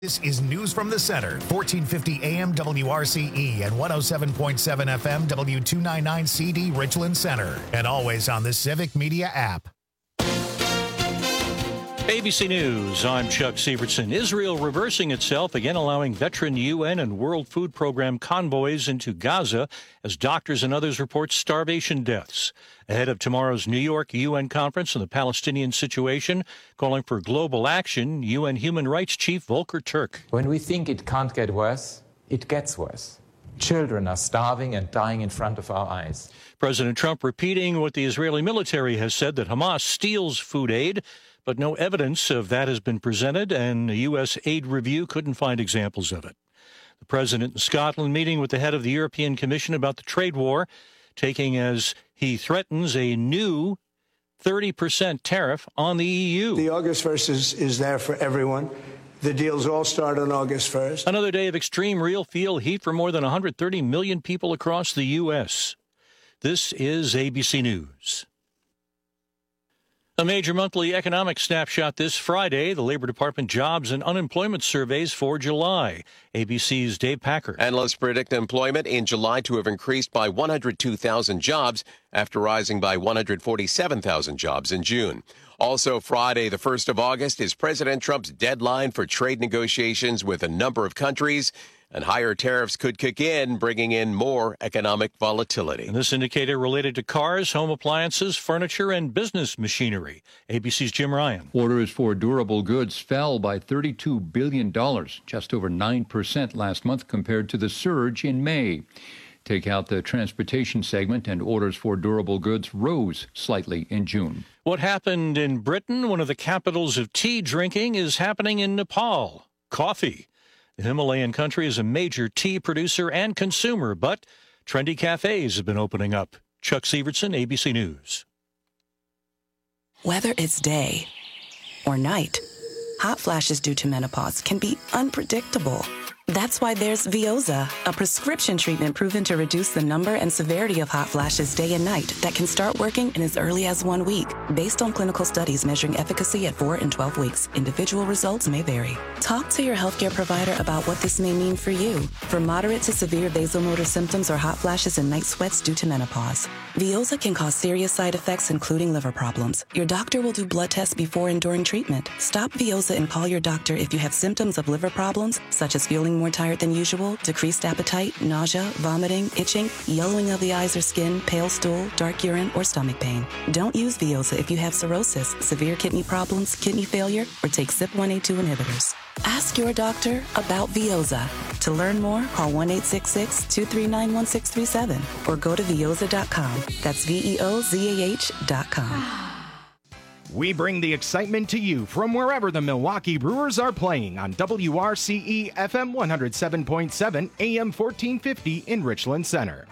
This is News from the Center, 1450 AM WRCE and 107.7 FM W299CD Richland Center, and always on the Civic Media app. ABC News, I'm Chuck Sievertson. Israel reversing itself, again allowing veteran UN and World Food Program convoys into Gaza as doctors and others report starvation deaths. Ahead of tomorrow's New York UN conference on the Palestinian situation, calling for global action, UN Human Rights Chief Volker Turk. When we think it can't get worse, it gets worse. Children are starving and dying in front of our eyes. President Trump repeating what the Israeli military has said, that Hamas steals food aid, but no evidence of that has been presented, and a U.S. aid review couldn't find examples of it. The president in Scotland meeting with the head of the European Commission about the trade war, taking as he threatens a new 30% tariff on the EU. The August 1st is there for everyone. The deals all start on August 1st. Another day of extreme real feel heat for more than 130 million people across the U.S. This is ABC News. A major monthly economic snapshot this Friday, the Labor Department jobs and unemployment surveys for July. ABC's Dave Packer. Analysts predict employment in July to have increased by 102,000 jobs after rising by 147,000 jobs in June. Also Friday, the 1st of August, is President Trump's deadline for trade negotiations with a number of countries, and higher tariffs could kick in, bringing in more economic volatility. And this indicator related to cars, home appliances, furniture, and business machinery. ABC's Jim Ryan. Orders for durable goods fell by $32 billion, just over 9% last month compared to the surge in May. Take out the transportation segment, and orders for durable goods rose slightly in June. What happened in Britain, one of the capitals of tea drinking, is happening in Nepal. Coffee. The Himalayan country is a major tea producer and consumer, but trendy cafes have been opening up. Chuck Sievertson, ABC News. Whether it's day or night, hot flashes due to menopause can be unpredictable. That's why there's Veoza, a prescription treatment proven to reduce the number and severity of hot flashes day and night that can start working in as early as 1 week. Based on clinical studies measuring efficacy at 4 and 12 weeks, individual results may vary. Talk to your healthcare provider about what this may mean for you. For moderate to severe vasomotor symptoms or hot flashes and night sweats due to menopause, Veoza can cause serious side effects, including liver problems. Your doctor will do blood tests before and during treatment. Stop Veoza and call your doctor if you have symptoms of liver problems, such as feeling more tired than usual, decreased appetite, nausea, vomiting, itching, yellowing of the eyes or skin, pale stool, dark urine, or stomach pain. Don't use Veoza if you have cirrhosis, severe kidney problems, kidney failure, or take CYP1A2 inhibitors. Ask your doctor about Veoza. To learn more, call 1-866-239-1637 or go to Veoza.com. That's VEOZAH.com. We bring the excitement to you from wherever the Milwaukee Brewers are playing on WRCE FM 107.7 AM 1450 in Richland Center.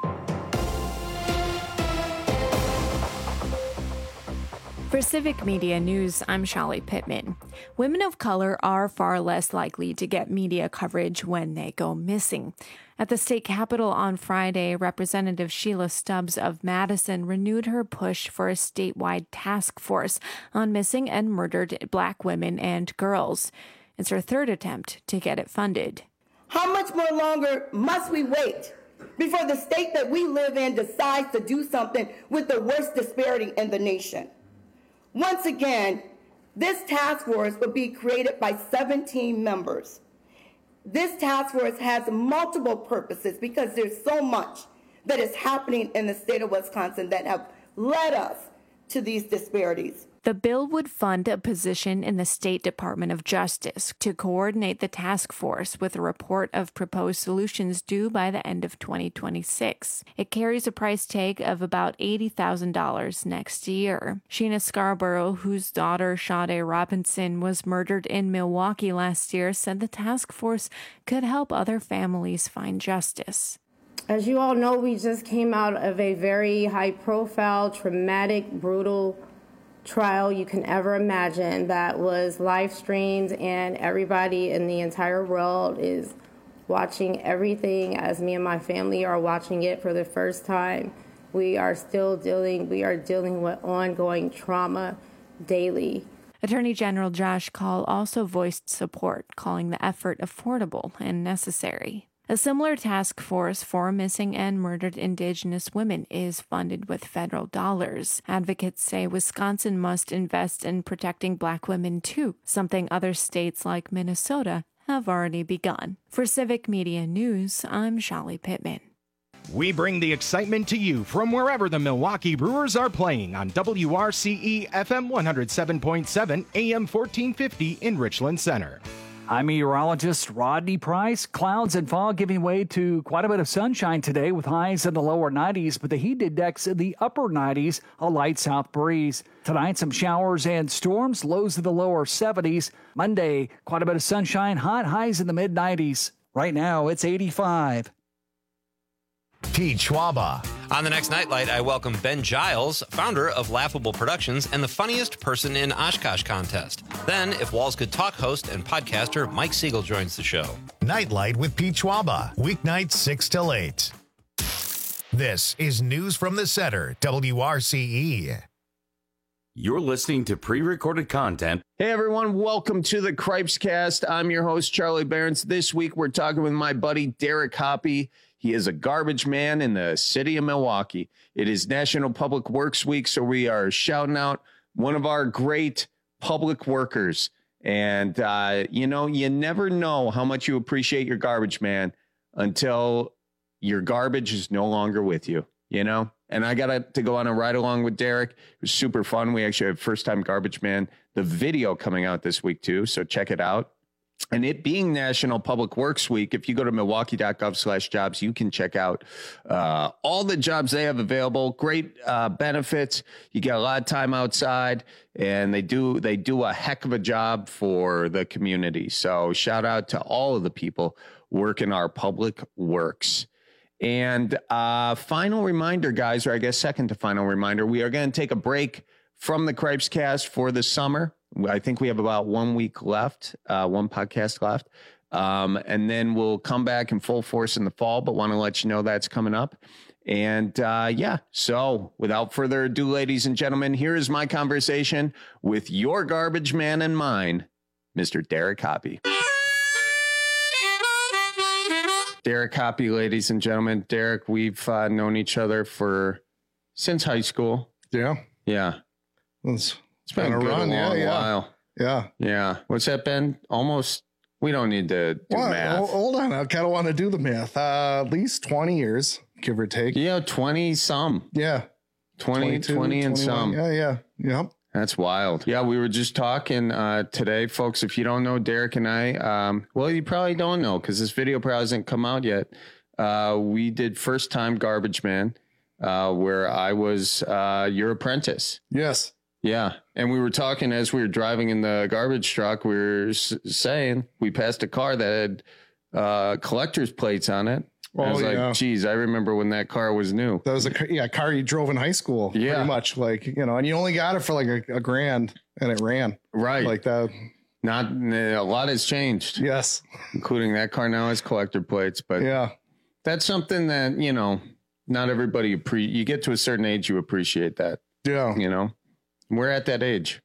For Civic Media News, I'm Shali Pittman. Women of color are far less likely to get media coverage when they go missing. At the state capitol on Friday, Representative Sheila Stubbs of Madison renewed her push for a statewide task force on missing and murdered Black women and girls. It's her third attempt to get it funded. How much more longer must we wait before the state that we live in decides to do something with the worst disparity in the nation? Once again, this task force will be created by 17 members. This task force has multiple purposes because there's so much that is happening in the state of Wisconsin that have led us to these disparities. The bill would fund a position in the State Department of Justice to coordinate the task force with a report of proposed solutions due by the end of 2026. It carries a price tag of about $80,000 next year. Sheena Scarborough, whose daughter Sade Robinson was murdered in Milwaukee last year, said the task force could help other families find justice. As you all know, we just came out of a very high-profile, traumatic, brutal trial you can ever imagine that was live streamed, and everybody in the entire world is watching everything as me and my family are watching it for the first time. We are dealing with ongoing trauma daily. Attorney General Josh Kaul also voiced support, calling the effort affordable and necessary. A similar task force for missing and murdered Indigenous women is funded with federal dollars. Advocates say Wisconsin must invest in protecting Black women too, something other states like Minnesota have already begun. For Civic Media News, I'm Shali Pittman. We bring the excitement to you from wherever the Milwaukee Brewers are playing on WRCE FM 107.7 AM 1450 in Richland Center. I'm meteorologist Rodney Price. Clouds and fog giving way to quite a bit of sunshine today with highs in the lower 90s, but the heat index in the upper 90s, a light south breeze. Tonight, some showers and storms, lows in the lower 70s. Monday, quite a bit of sunshine, hot highs in the mid 90s. Right now, it's 85. Pete Schwaba. On the next Nightlight, I welcome Ben Giles, founder of Laughable Productions and the funniest person in Oshkosh contest. Then, If Walls Could Talk host and podcaster Mike Siegel joins the show. Nightlight with Pete Schwaba, weeknights 6 till 8. This is News from the Center, WRCE. You're listening to pre-recorded content. Hey everyone, welcome to the Cripescast. I'm your host, Charlie Behrens. This week we're talking with my buddy Derek Hoppe. He is a garbage man in the city of Milwaukee. It is National Public Works Week, so we are shouting out one of our great public workers. And, you never know how much you appreciate your garbage man until your garbage is no longer with you, And I got to go on a ride along with Derek. It was super fun. We actually have First Time Garbage Man, the video coming out this week, too. So check it out. And it being National Public Works Week, if you go to milwaukee.gov/jobs, you can check out all the jobs they have available. Great benefits. You get a lot of time outside, and they do a heck of a job for the community. So shout out to all of the people working our public works. And final reminder, guys, or I guess second to final reminder, we are going to take a break from the Cripescast for the summer. I think we have about 1 week left, one podcast left. And then we'll come back in full force in the fall, but want to let you know that's coming up. And so without further ado, ladies and gentlemen, here is my conversation with your garbage man and mine, Mr. Derek Hoppe. Derek Hoppe, ladies and gentlemen. Derek, we've known each other since high school. Yeah. Yeah. It's been a while. Yeah. What's that been? Almost. We don't need to do math. Hold on. I kind of want to do the math. At least 20 years, give or take. Yeah, 20 some. Yeah. 20 and 21. some. Yeah. Yep. That's wild. Yeah, we were just talking today, folks. If you don't know Derek and I, well, you probably don't know because this video probably hasn't come out yet. We did First Time Garbage Man, where I was your apprentice. Yes. Yeah. And we were talking as we were driving in the garbage truck. We were saying we passed a car that had collector's plates on it. I was like, geez, I remember when that car was new. That was a car you drove in high school. Yeah. Pretty much and you only got it for like a grand and it ran. Right. Like that. Not a lot has changed. Yes. Including that car now has collector plates. But yeah, that's something that, not everybody you get to a certain age, you appreciate that. Yeah. We're at that age.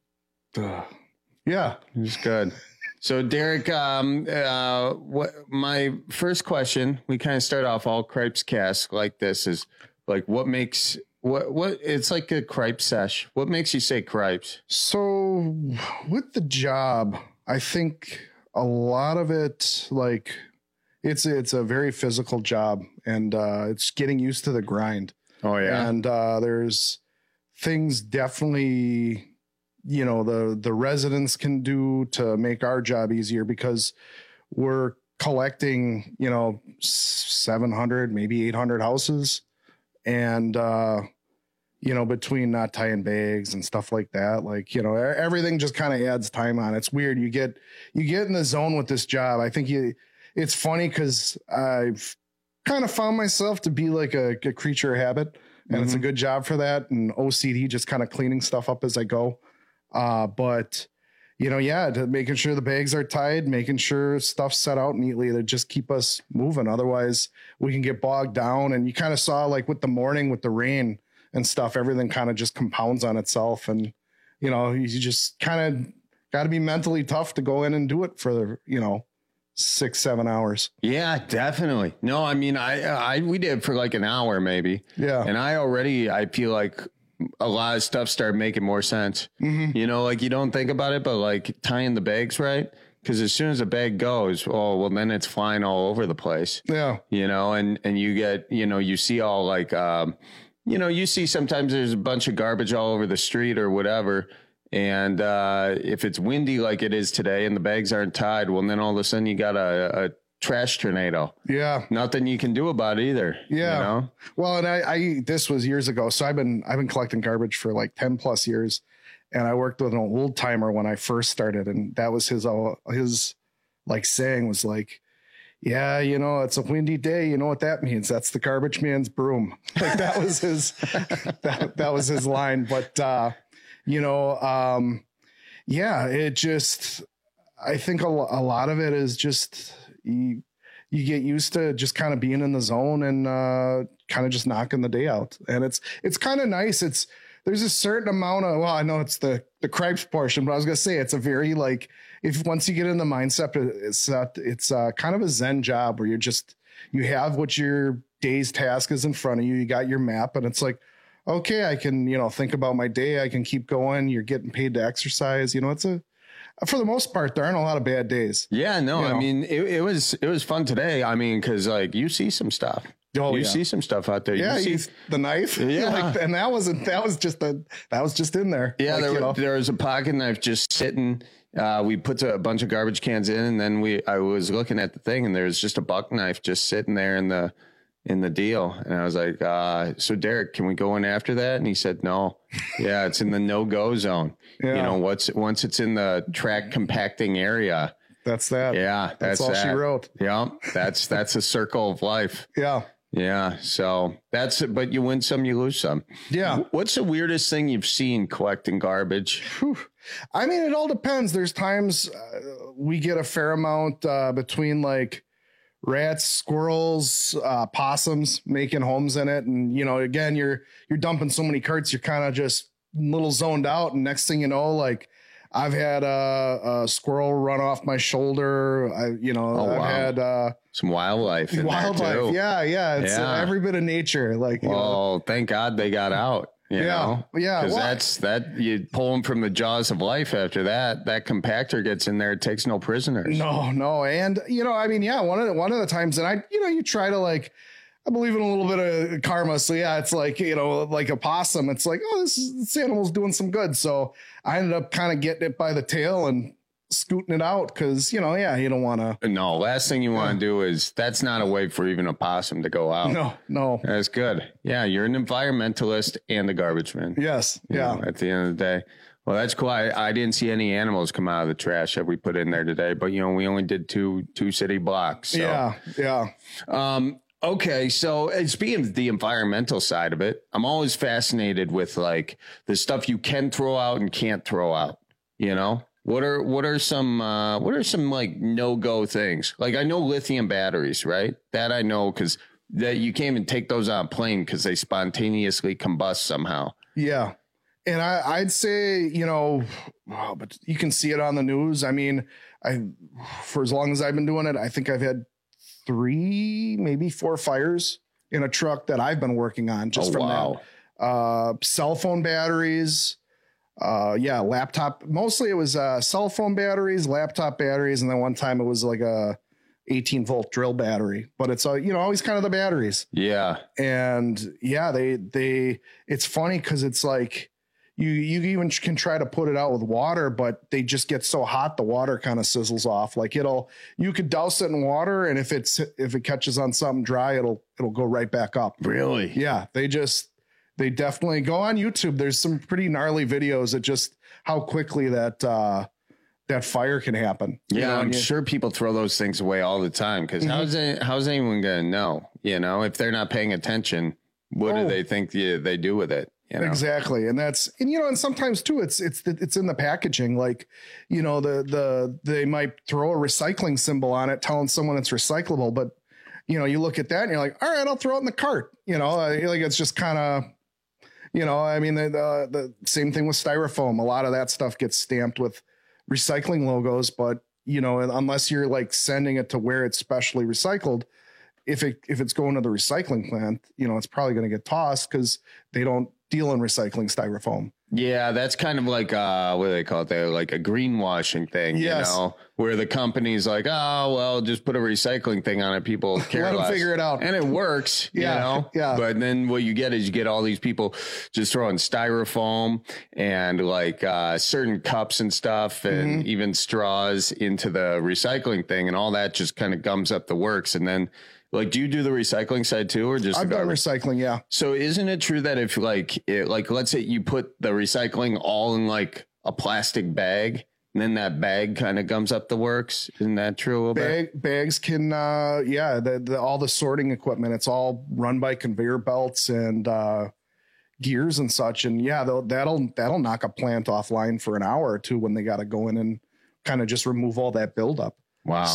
Yeah. It's good. So, Derek, what my first question, we kind of start off all Cripescast like this is like, what makes what it's like a Cripe sesh. What makes you say Cripes? So with the job, I think a lot of it, like it's a very physical job and it's getting used to the grind. Oh, yeah. And there's things definitely, the residents can do to make our job easier because we're collecting, 700, maybe 800 houses. And, between not tying bags and stuff like that, everything just kind of adds time on. It's weird. You get in the zone with this job. I think it's funny because I've kind of found myself to be like a creature of habit. And it's a good job for that. And OCD, just kind of cleaning stuff up as I go. But making sure the bags are tied, making sure stuff's set out neatly to just keep us moving. Otherwise we can get bogged down. And you kind of saw like with the morning, with the rain and stuff, everything kind of just compounds on itself. And, you just kind of got to be mentally tough to go in and do it for, 6-7 hours. Yeah, definitely. No, I mean, we did for like an hour maybe. Yeah. And I feel like a lot of stuff started making more sense. Mm-hmm. Like you don't think about it, but like tying the bags right. Because as soon as a bag goes, then it's flying all over the place. Yeah. And you get, you see all like, you see sometimes there's a bunch of garbage all over the street or whatever. And if it's windy like it is today and the bags aren't tied, well, then all of a sudden you got a trash tornado. Yeah. Nothing you can do about it either. Yeah. Well, and I this was years ago. So I've been collecting garbage for like 10 plus years. And I worked with an old timer when I first started. And that was his like saying was like, yeah, it's a windy day. You know what that means? That's the garbage man's broom. Like that was his, that was his line. But, it just, I think a lot of it is just, you get used to just kind of being in the zone and, kind of just knocking the day out. And it's kind of nice. There's a certain amount of, I know it's the cripes portion, but I was going to say, it's a very like, if once you get in the mindset, it's kind of a Zen job where you have what your day's task is in front of you. You got your map and it's like, okay, I can, think about my day. I can keep going. You're getting paid to exercise. It's for the most part, there aren't a lot of bad days. Yeah, no, I mean, it was fun today. I mean, cause like you see some stuff. Oh, you see some stuff out there. Yeah, you see the knife. Yeah. And that was just in there. Yeah, there was a pocket knife just sitting. We put a bunch of garbage cans in and then I was looking at the thing and there was just a buck knife just sitting there in the deal. And I was like, so Derek, can we go in after that? And he said, no. Yeah, it's in the no-go zone. Yeah. Once it's in the track compacting area. That's that. Yeah. That's all she wrote. Yeah. That's a circle of life. Yeah. Yeah. So that's it. But you win some, you lose some. Yeah. What's the weirdest thing you've seen collecting garbage? Whew. I mean, it all depends. There's times we get a fair amount between like rats, squirrels, possums making homes in it. And, again, you're dumping so many carts, you're kind of just a little zoned out. And next thing you know, like I've had a squirrel run off my shoulder. I've had some wildlife. Wildlife. Yeah. It's every bit of nature. Like, thank God they got out. You know? Yeah. Because you pull them from the jaws of life after that compactor gets in there. It takes no prisoners. No. And, I mean, one of the times that you try to like, I believe in a little bit of karma. So yeah, it's like, like a possum. It's like, this animal's doing some good. So I ended up kind of getting it by the tail and scooting it out. Cause you don't want to. No, last thing you want to do is that's not a way for even a possum to go out. No. That's good. Yeah. You're an environmentalist and a garbage man. Yes. Yeah. At the end of the day. Well, that's cool. I didn't see any animals come out of the trash that we put in there today, but we only did two city blocks. So. Yeah. Okay, so speaking of the environmental side of it, I'm always fascinated with like the stuff you can throw out and can't throw out. What are some like no-go things? Like I know lithium batteries, right? That I know because that you can't even take those on a plane because they spontaneously combust somehow. Yeah, and I'd say but you can see it on the news. I mean, for as long as I've been doing it, I think I've had 3, maybe 4 fires in a truck that I've been working on just from that. Cell phone batteries, laptop. Mostly it was cell phone batteries, laptop batteries, and then one time it was like a 18-volt drill battery. But it's always kind of the batteries. Yeah, and they it's funny because it's like you even can try to put it out with water, but they just get so hot the water kind of sizzles off. Like you could douse it in water, and if it catches on something dry, it'll go right back up. Really? Yeah. They definitely go on YouTube. There's some pretty gnarly videos of just how quickly that fire can happen. Yeah, I'm sure people throw those things away all the time because how's anyone gonna know? If they're not paying attention, what do they think they do with it? Exactly. And and sometimes too, it's in the packaging. Like, they might throw a recycling symbol on it, telling someone it's recyclable. But, you look at that and you're like, all right, I'll throw it in the cart. Like it's just kind of, I mean, the same thing with styrofoam. A lot of that stuff gets stamped with recycling logos, but unless you're like sending it to where it's specially recycled, if it's going to the recycling plant, it's probably going to get tossed because they don't deal in recycling styrofoam. Yeah, that's kind of like what do they call it? They're like a greenwashing thing, yes. Where the company's like, oh, well, just put a recycling thing on it. People care Let less. them figure it out. And it works, Yeah. But then what you get is you get all these people just throwing styrofoam and like certain cups and stuff and even straws into the recycling thing. And all that just kind of gums up the works. And then like, do you do the recycling side too, or just? I've done recycling, yeah. So isn't it true that if like let's say you put the recycling all in like a plastic bag, and then that bag kind of gums up the works? Isn't that true? Bags can, all the sorting equipment, it's all run by conveyor belts and gears and such, and that'll knock a plant offline for an hour or two when they got to go in and kind of just remove all that buildup. Wow.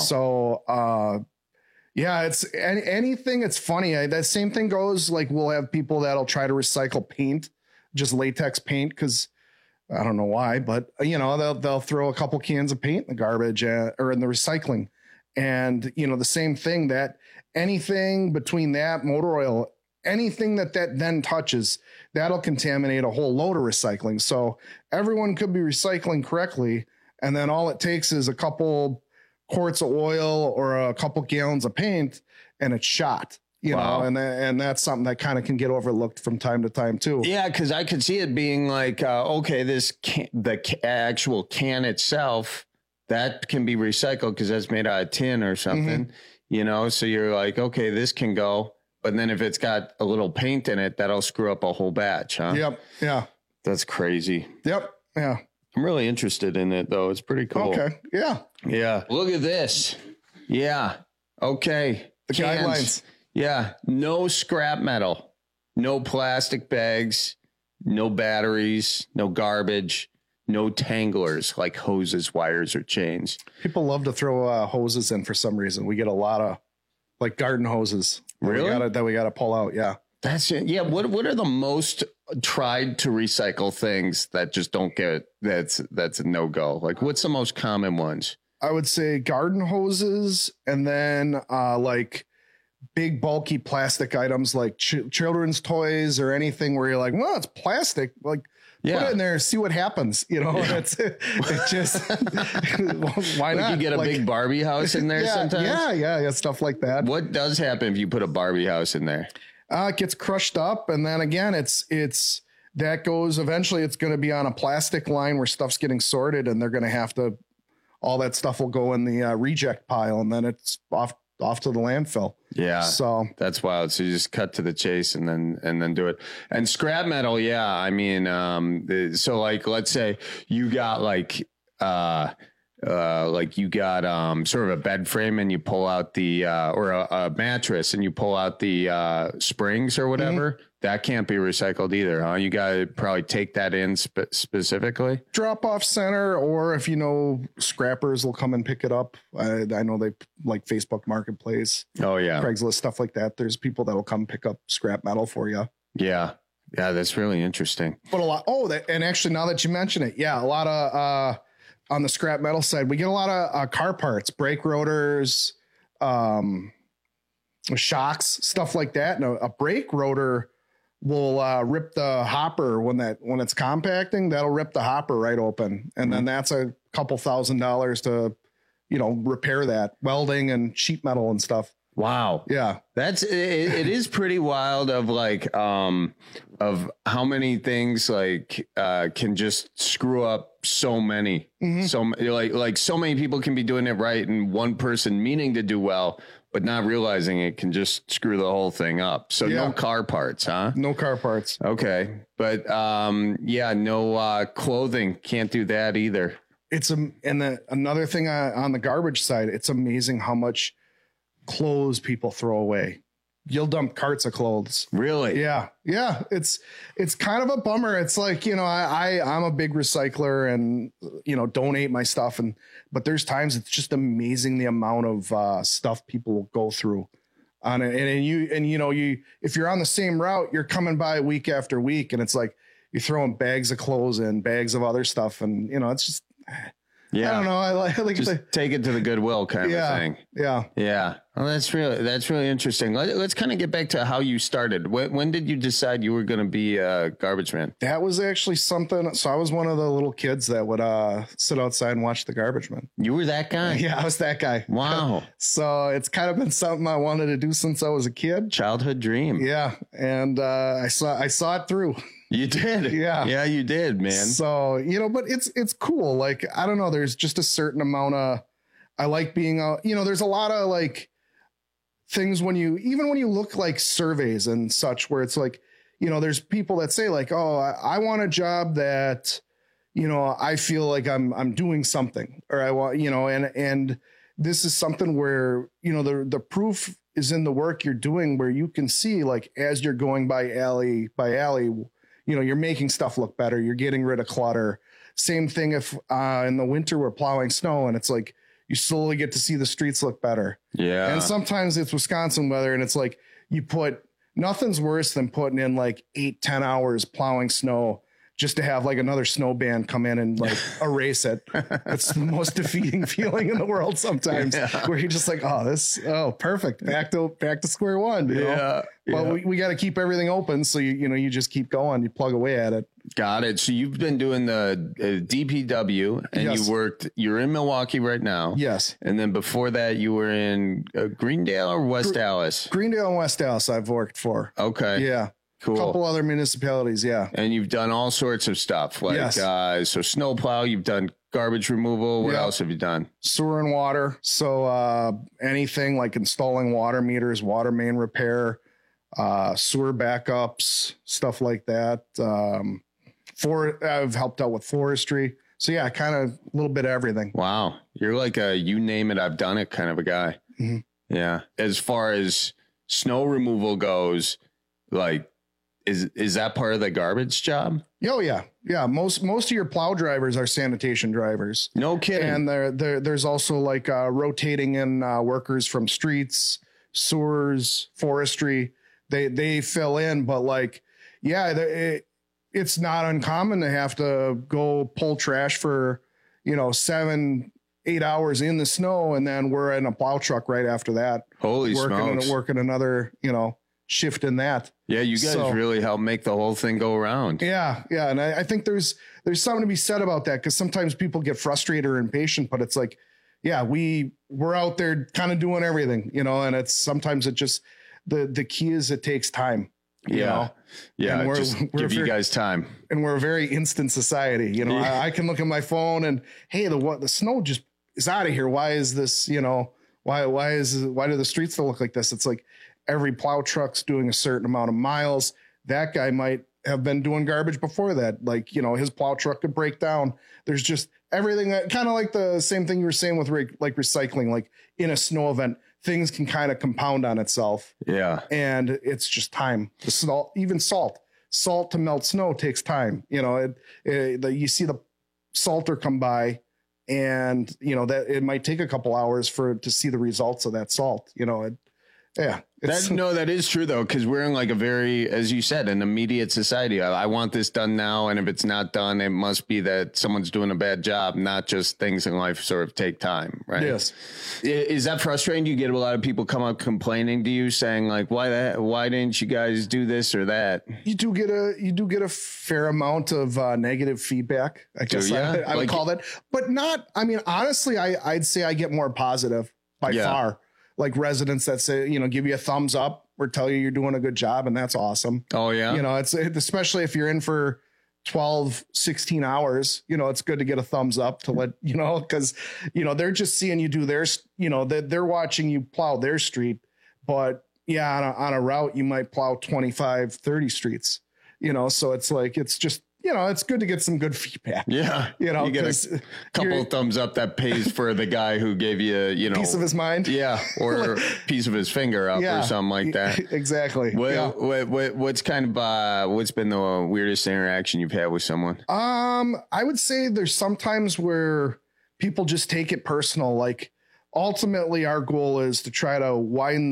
So. Yeah, it's anything. It's funny. That same thing goes like we'll have people that'll try to recycle paint, just latex paint, because I don't know why, but they'll throw a couple cans of paint in the garbage or in the recycling, and the same thing, that anything between that, motor oil, anything that then touches, that'll contaminate a whole load of recycling. So everyone could be recycling correctly, and then all it takes is a couple quarts of oil or a couple gallons of paint and it's shot, and that's something that kind of can get overlooked from time to time too. Yeah. Cause I could see it being like, okay, the actual can itself that can be recycled cause that's made out of tin or something, so you're like, okay, this can go, but then if it's got a little paint in it, that'll screw up a whole batch. Huh? Yep. Yeah. That's crazy. Yep. Yeah. I'm really interested in it though. It's pretty cool. Okay. Yeah. Yeah. Look at this. Yeah. Okay. The guidelines. Yeah. No scrap metal, no plastic bags, no batteries, no garbage, no tanglers like hoses, wires, or chains. People love to throw hoses in for some reason. We get a lot of like garden hoses. Really? That we got to pull out. Yeah. That's it. Yeah. What are the most tried to recycle things that just don't get that's a no-go? Like what's the most common ones? I would say garden hoses, and then like big bulky plastic items like children's toys or anything where you're like, well, it's plastic, like put it in there, see what happens. It's just why not? You get a big Barbie house in there sometimes. Yeah, stuff like that. What does happen if you put a Barbie house in there? It gets crushed up, and then again, it's that goes eventually. It's going to be on a plastic line where stuff's getting sorted, and they're going to have to. All that stuff will go in the reject pile, and then it's off to the landfill. Yeah, so that's wild. So you just cut to the chase and then do it. And scrap metal, yeah. I mean, so like let's say you got like you got sort of a bed frame and you pull out the or a mattress and you pull out the springs or whatever. That can't be recycled either, huh? You got to probably take that in specifically. Drop off center, or if scrappers will come and pick it up. I know they like Facebook Marketplace. Oh yeah, Craigslist, stuff like that. There's people that will come pick up scrap metal for you. Yeah, that's really interesting. But a lot. And actually, now that you mention it, a lot of on the scrap metal side, we get a lot of car parts, brake rotors, shocks, stuff like that. And a brake rotor will rip the hopper when it's compacting. That'll rip the hopper right open, and then that's a couple $1,000s to repair that, welding and sheet metal and stuff. Wow. Yeah. It is pretty wild of like of how many things like can just screw up so many. So like so many people can be doing it right, and one person meaning to do well but not realizing it can just screw the whole thing up. So no car parts, huh? No car parts. Okay. But no clothing. Can't do that either. Another thing on the garbage side, it's amazing how much clothes people throw away. You'll dump carts of clothes. Really? Yeah. Yeah. It's kind of a bummer. It's like, I'm a big recycler and, donate my stuff. But there's times it's just amazing the amount of stuff people will go through on it. And if you're on the same route, you're coming by week after week, and it's like you're throwing bags of clothes and bags of other stuff. And, it's just, Yeah. I don't know. I like just take it to the Goodwill kind of thing. Yeah. Yeah. Well, that's really interesting. Let's kind of get back to how you started. When did you decide you were going to be a garbage man? That was actually something. So I was one of the little kids that would sit outside and watch the garbage man. You were that guy? Yeah, I was that guy. Wow. So it's kind of been something I wanted to do since I was a kid. Childhood dream. Yeah. And I saw it through. You did. Yeah. Yeah, you did, man. So, but it's cool. Like, I don't know. There's just a certain amount of, I like being out, there's a lot of like things when you look like surveys and such, where it's like, there's people that say like, oh, I want a job that, I feel like I'm doing something, or I want, and this is something where, the proof is in the work you're doing, where you can see like, as you're going by alley, you're making stuff look better. You're getting rid of clutter. Same thing if in the winter we're plowing snow and it's like you slowly get to see the streets look better. Yeah. And sometimes it's Wisconsin weather and it's like nothing's worse than putting in like 8-10 hours plowing snow just to have like another snow band come in and like erase it. It's the most defeating feeling in the world sometimes, where you're just like, perfect. Back to square one. You know? But we got to keep everything open. So you just keep going, you plug away at it. Got it. So you've been doing the DPW and you're in Milwaukee right now. Yes. And then before that you were in Greendale or West Dallas? Greendale and West Dallas I've worked for. Okay. Yeah. Cool. A couple other municipalities, yeah. And you've done all sorts of stuff, like so snowplow. You've done garbage removal. What else have you done? Sewer and water. So anything like installing water meters, water main repair, sewer backups, stuff like that. I've helped out with forestry. So yeah, kind of a little bit of everything. Wow, you're like a you name it, I've done it kind of a guy. Mm-hmm. Yeah. As far as snow removal goes, like. Is that part of the garbage job? Oh yeah. Yeah. Most of your plow drivers are sanitation drivers. No kidding. And there's also like rotating in workers from streets, sewers, forestry. They fill in, but like, it's not uncommon to have to go pull trash for, 7-8 hours in the snow. And then we're in a plow truck right after that. Holy smokes. Working another, shift in that. Yeah, you guys really help make the whole thing go around. Yeah. And I think there's something to be said about that, because sometimes people get frustrated or impatient, but it's like, we're out there kind of doing everything, and it's sometimes it just the key is it takes time. Yeah. And give you guys time. And we're a very instant society. I can look at my phone and hey, the snow just is out of here. Why is this? Why do the streets still look like this? It's like, every plow truck's doing a certain amount of miles. That guy might have been doing garbage before that. Like, his plow truck could break down. There's just everything that kind of like the same thing you were saying with like recycling, like in a snow event, things can kind of compound on itself. Yeah. And it's just time. The salt, even salt to melt snow takes time. You see the salter come by and that it might take a couple hours to see the results of that salt, Yeah. That is true though, because we're in like a very, as you said, an immediate society. I want this done now, and if it's not done, it must be that someone's doing a bad job, not just things in life sort of take time, right? Yes. Is that frustrating? Do you get a lot of people come up complaining to you, saying like, why didn't you guys do this or that? You do get a fair amount of negative feedback, I guess I would call that, but not. I mean, honestly, I'd say I get more positive by far. Like residents that say, give you a thumbs up or tell you're doing a good job. And that's awesome. Oh yeah. It's especially if you're in for 12, 16 hours, it's good to get a thumbs up to let, cause they're just seeing you do theirs, they're watching you plow their street, but on a route, you might plow 25, 30 streets, so it's like, it's just, it's good to get some good feedback. Yeah. You get a couple of thumbs up that pays for the guy who gave you, piece of his mind. Yeah. Or a piece of his finger up or something like that. Exactly. What's kind of, what's been the weirdest interaction you've had with someone? I would say there's sometimes where people just take it personal. Like ultimately our goal is to try to widen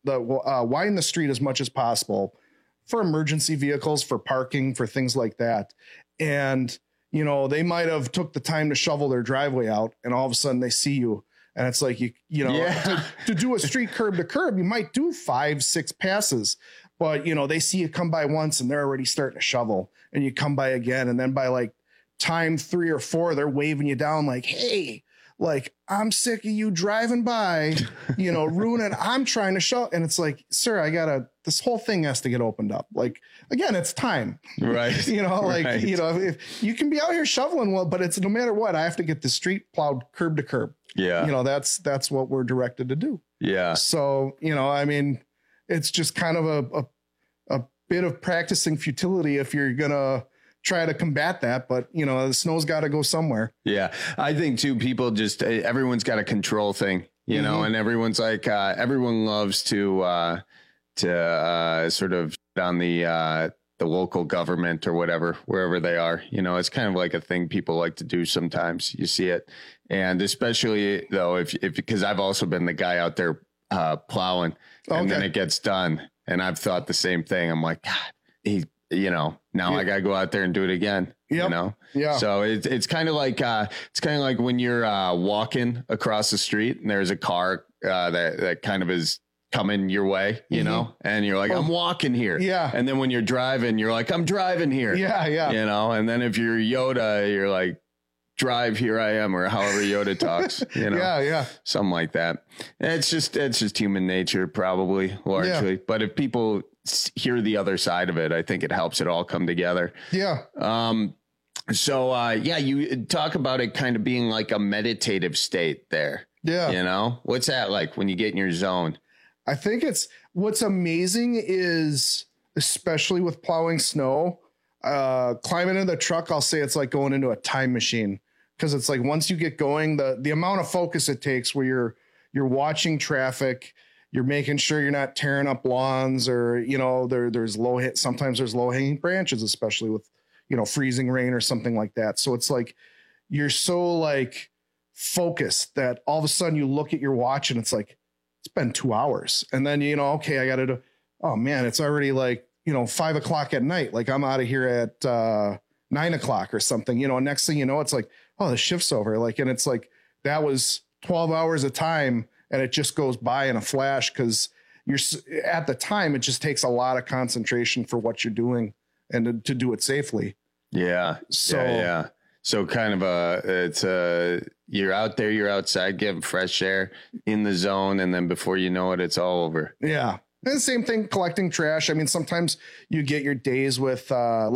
the street as much as possible for emergency vehicles, for parking, for things like that. And, you know, they might have took the time to shovel their driveway out, and all of a sudden they see you. And it's like, you know, to do a street curb to curb, you might do 5-6 passes, but you know, they see you come by once and they're already starting to shovel, and you come by again. And then by like time 3 or 4, they're waving you down like, hey, like, I'm sick of you driving by, you know, ruining, I'm trying to shovel. And it's like, sir, this whole thing has to get opened up. Like, again, it's time, right? You know, like, you know, if you can be out here shoveling, well, but it's no matter what, I have to get the street plowed curb to curb. Yeah. You know, that's what we're directed to do. Yeah. So, you know, I mean, it's just kind of a bit of practicing futility if you're going to try to combat that. But, you know, the snow's got to go somewhere. Yeah. I think too, people just, everyone's got a control thing, you know, and everyone's like, everyone loves to sort of on the local government or whatever, wherever they are, you know, it's kind of like a thing people like to do sometimes. You see it. And especially though, if because I've also been the guy out there plowing, and then it gets done. And I've thought the same thing. I'm like, God, you know, now I gotta go out there and do it again. You know? Yeah. So it's kind of like when you're walking across the street and there's a car that kind of is coming your way, you know, and you're like, I'm walking here. Yeah. And then when you're driving, you're like, I'm driving here. Yeah. Yeah. You know, and then if you're Yoda, you're like, drive, here I am, or however Yoda talks, you know, yeah, something like that. It's just human nature, probably largely. Yeah. But if people hear the other side of it, I think it helps it all come together. Yeah. So you talk about it kind of being like a meditative state there. Yeah. You know, what's that like when you get in your zone? I think what's amazing is, especially with plowing snow, climbing in the truck, I'll say it's like going into a time machine. Because it's like once you get going, the amount of focus it takes where you're watching traffic, you're making sure you're not tearing up lawns, or, you know, sometimes there's low hanging branches, especially with, you know, freezing rain or something like that. So it's like you're so like focused that all of a sudden you look at your watch and it's like, it's been 2 hours. And then, you know, okay, I got to do, oh man, it's already like, you know, 5 o'clock at night. Like I'm out of here at 9 o'clock or something, you know, next thing you know, it's like, oh, the shift's over. Like, and it's like, that was 12 hours of time and it just goes by in a flash. Cause you're at the time, it just takes a lot of concentration for what you're doing and to do it safely. Yeah. So, So kind of you're out there, you're outside getting fresh air in the zone. And then before you know it, it's all over. Yeah. And the same thing, collecting trash. I mean, sometimes you get your days with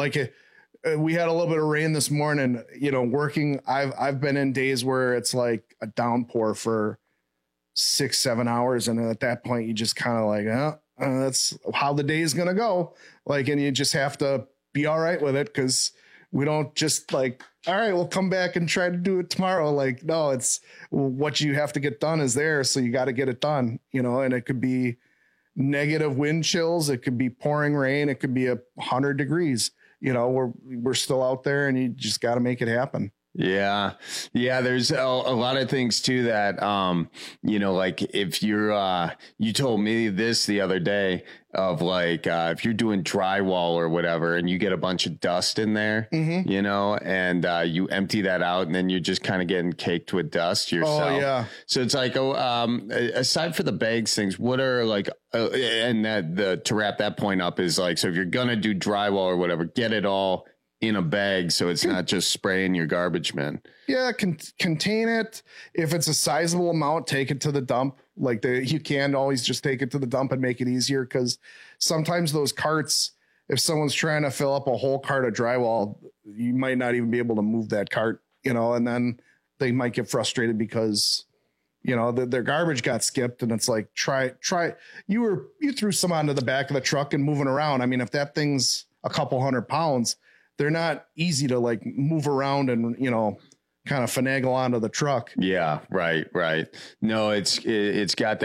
we had a little bit of rain this morning, you know, working. I've been in days where it's like a downpour for 6-7 hours. And at that point, you just kind of like, that's how the day is going to go. Like, and you just have to be all right with it. Cause we don't just like, all right, we'll come back and try to do it tomorrow. Like, no, it's what you have to get done is there. So you got to get it done, you know, and it could be negative wind chills. It could be pouring rain. It could be 100 degrees. You know, we're still out there and you just got to make it happen. Yeah. Yeah. There's a lot of things too that, you know, like if you're, you told me this the other day of like, if you're doing drywall or whatever and you get a bunch of dust in there, you know, and, you empty that out and then you're just kind of getting caked with dust yourself. Oh yeah. So it's like, aside for the bags things, what are like, and that to wrap that point up is like, so if you're going to do drywall or whatever, get it all in a bag so it's not just spraying your garbage bin. Yeah, contain it. If it's a sizable amount, take it to the dump. Like you can always just take it to the dump and make it easier, because sometimes those carts, if someone's trying to fill up a whole cart of drywall, you might not even be able to move that cart, you know, and then they might get frustrated because, you know, their garbage got skipped, and it's like, try. You threw some onto the back of the truck and moving around. I mean, if that thing's a couple 100 pounds, they're not easy to like move around and, you know, kind of finagle onto the truck. Yeah. Right. No, it's got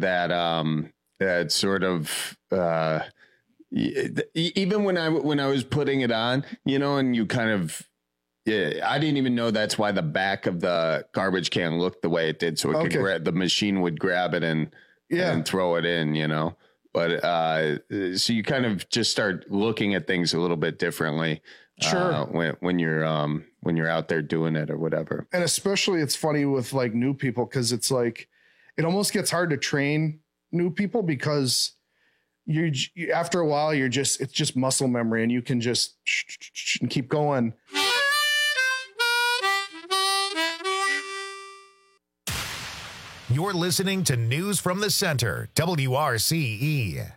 that sort of, even when I was putting it on, you know, and you kind of, I didn't even know that's why the back of the garbage can looked the way it did. So it could the machine would grab it and throw it in, you know. But so you kind of just start looking at things a little bit differently. Sure. When you're out there doing it or whatever. And especially it's funny with like new people, because it's like it almost gets hard to train new people because you after a while it's just muscle memory and you can just and keep going. You're listening to News from the Center, WRCE.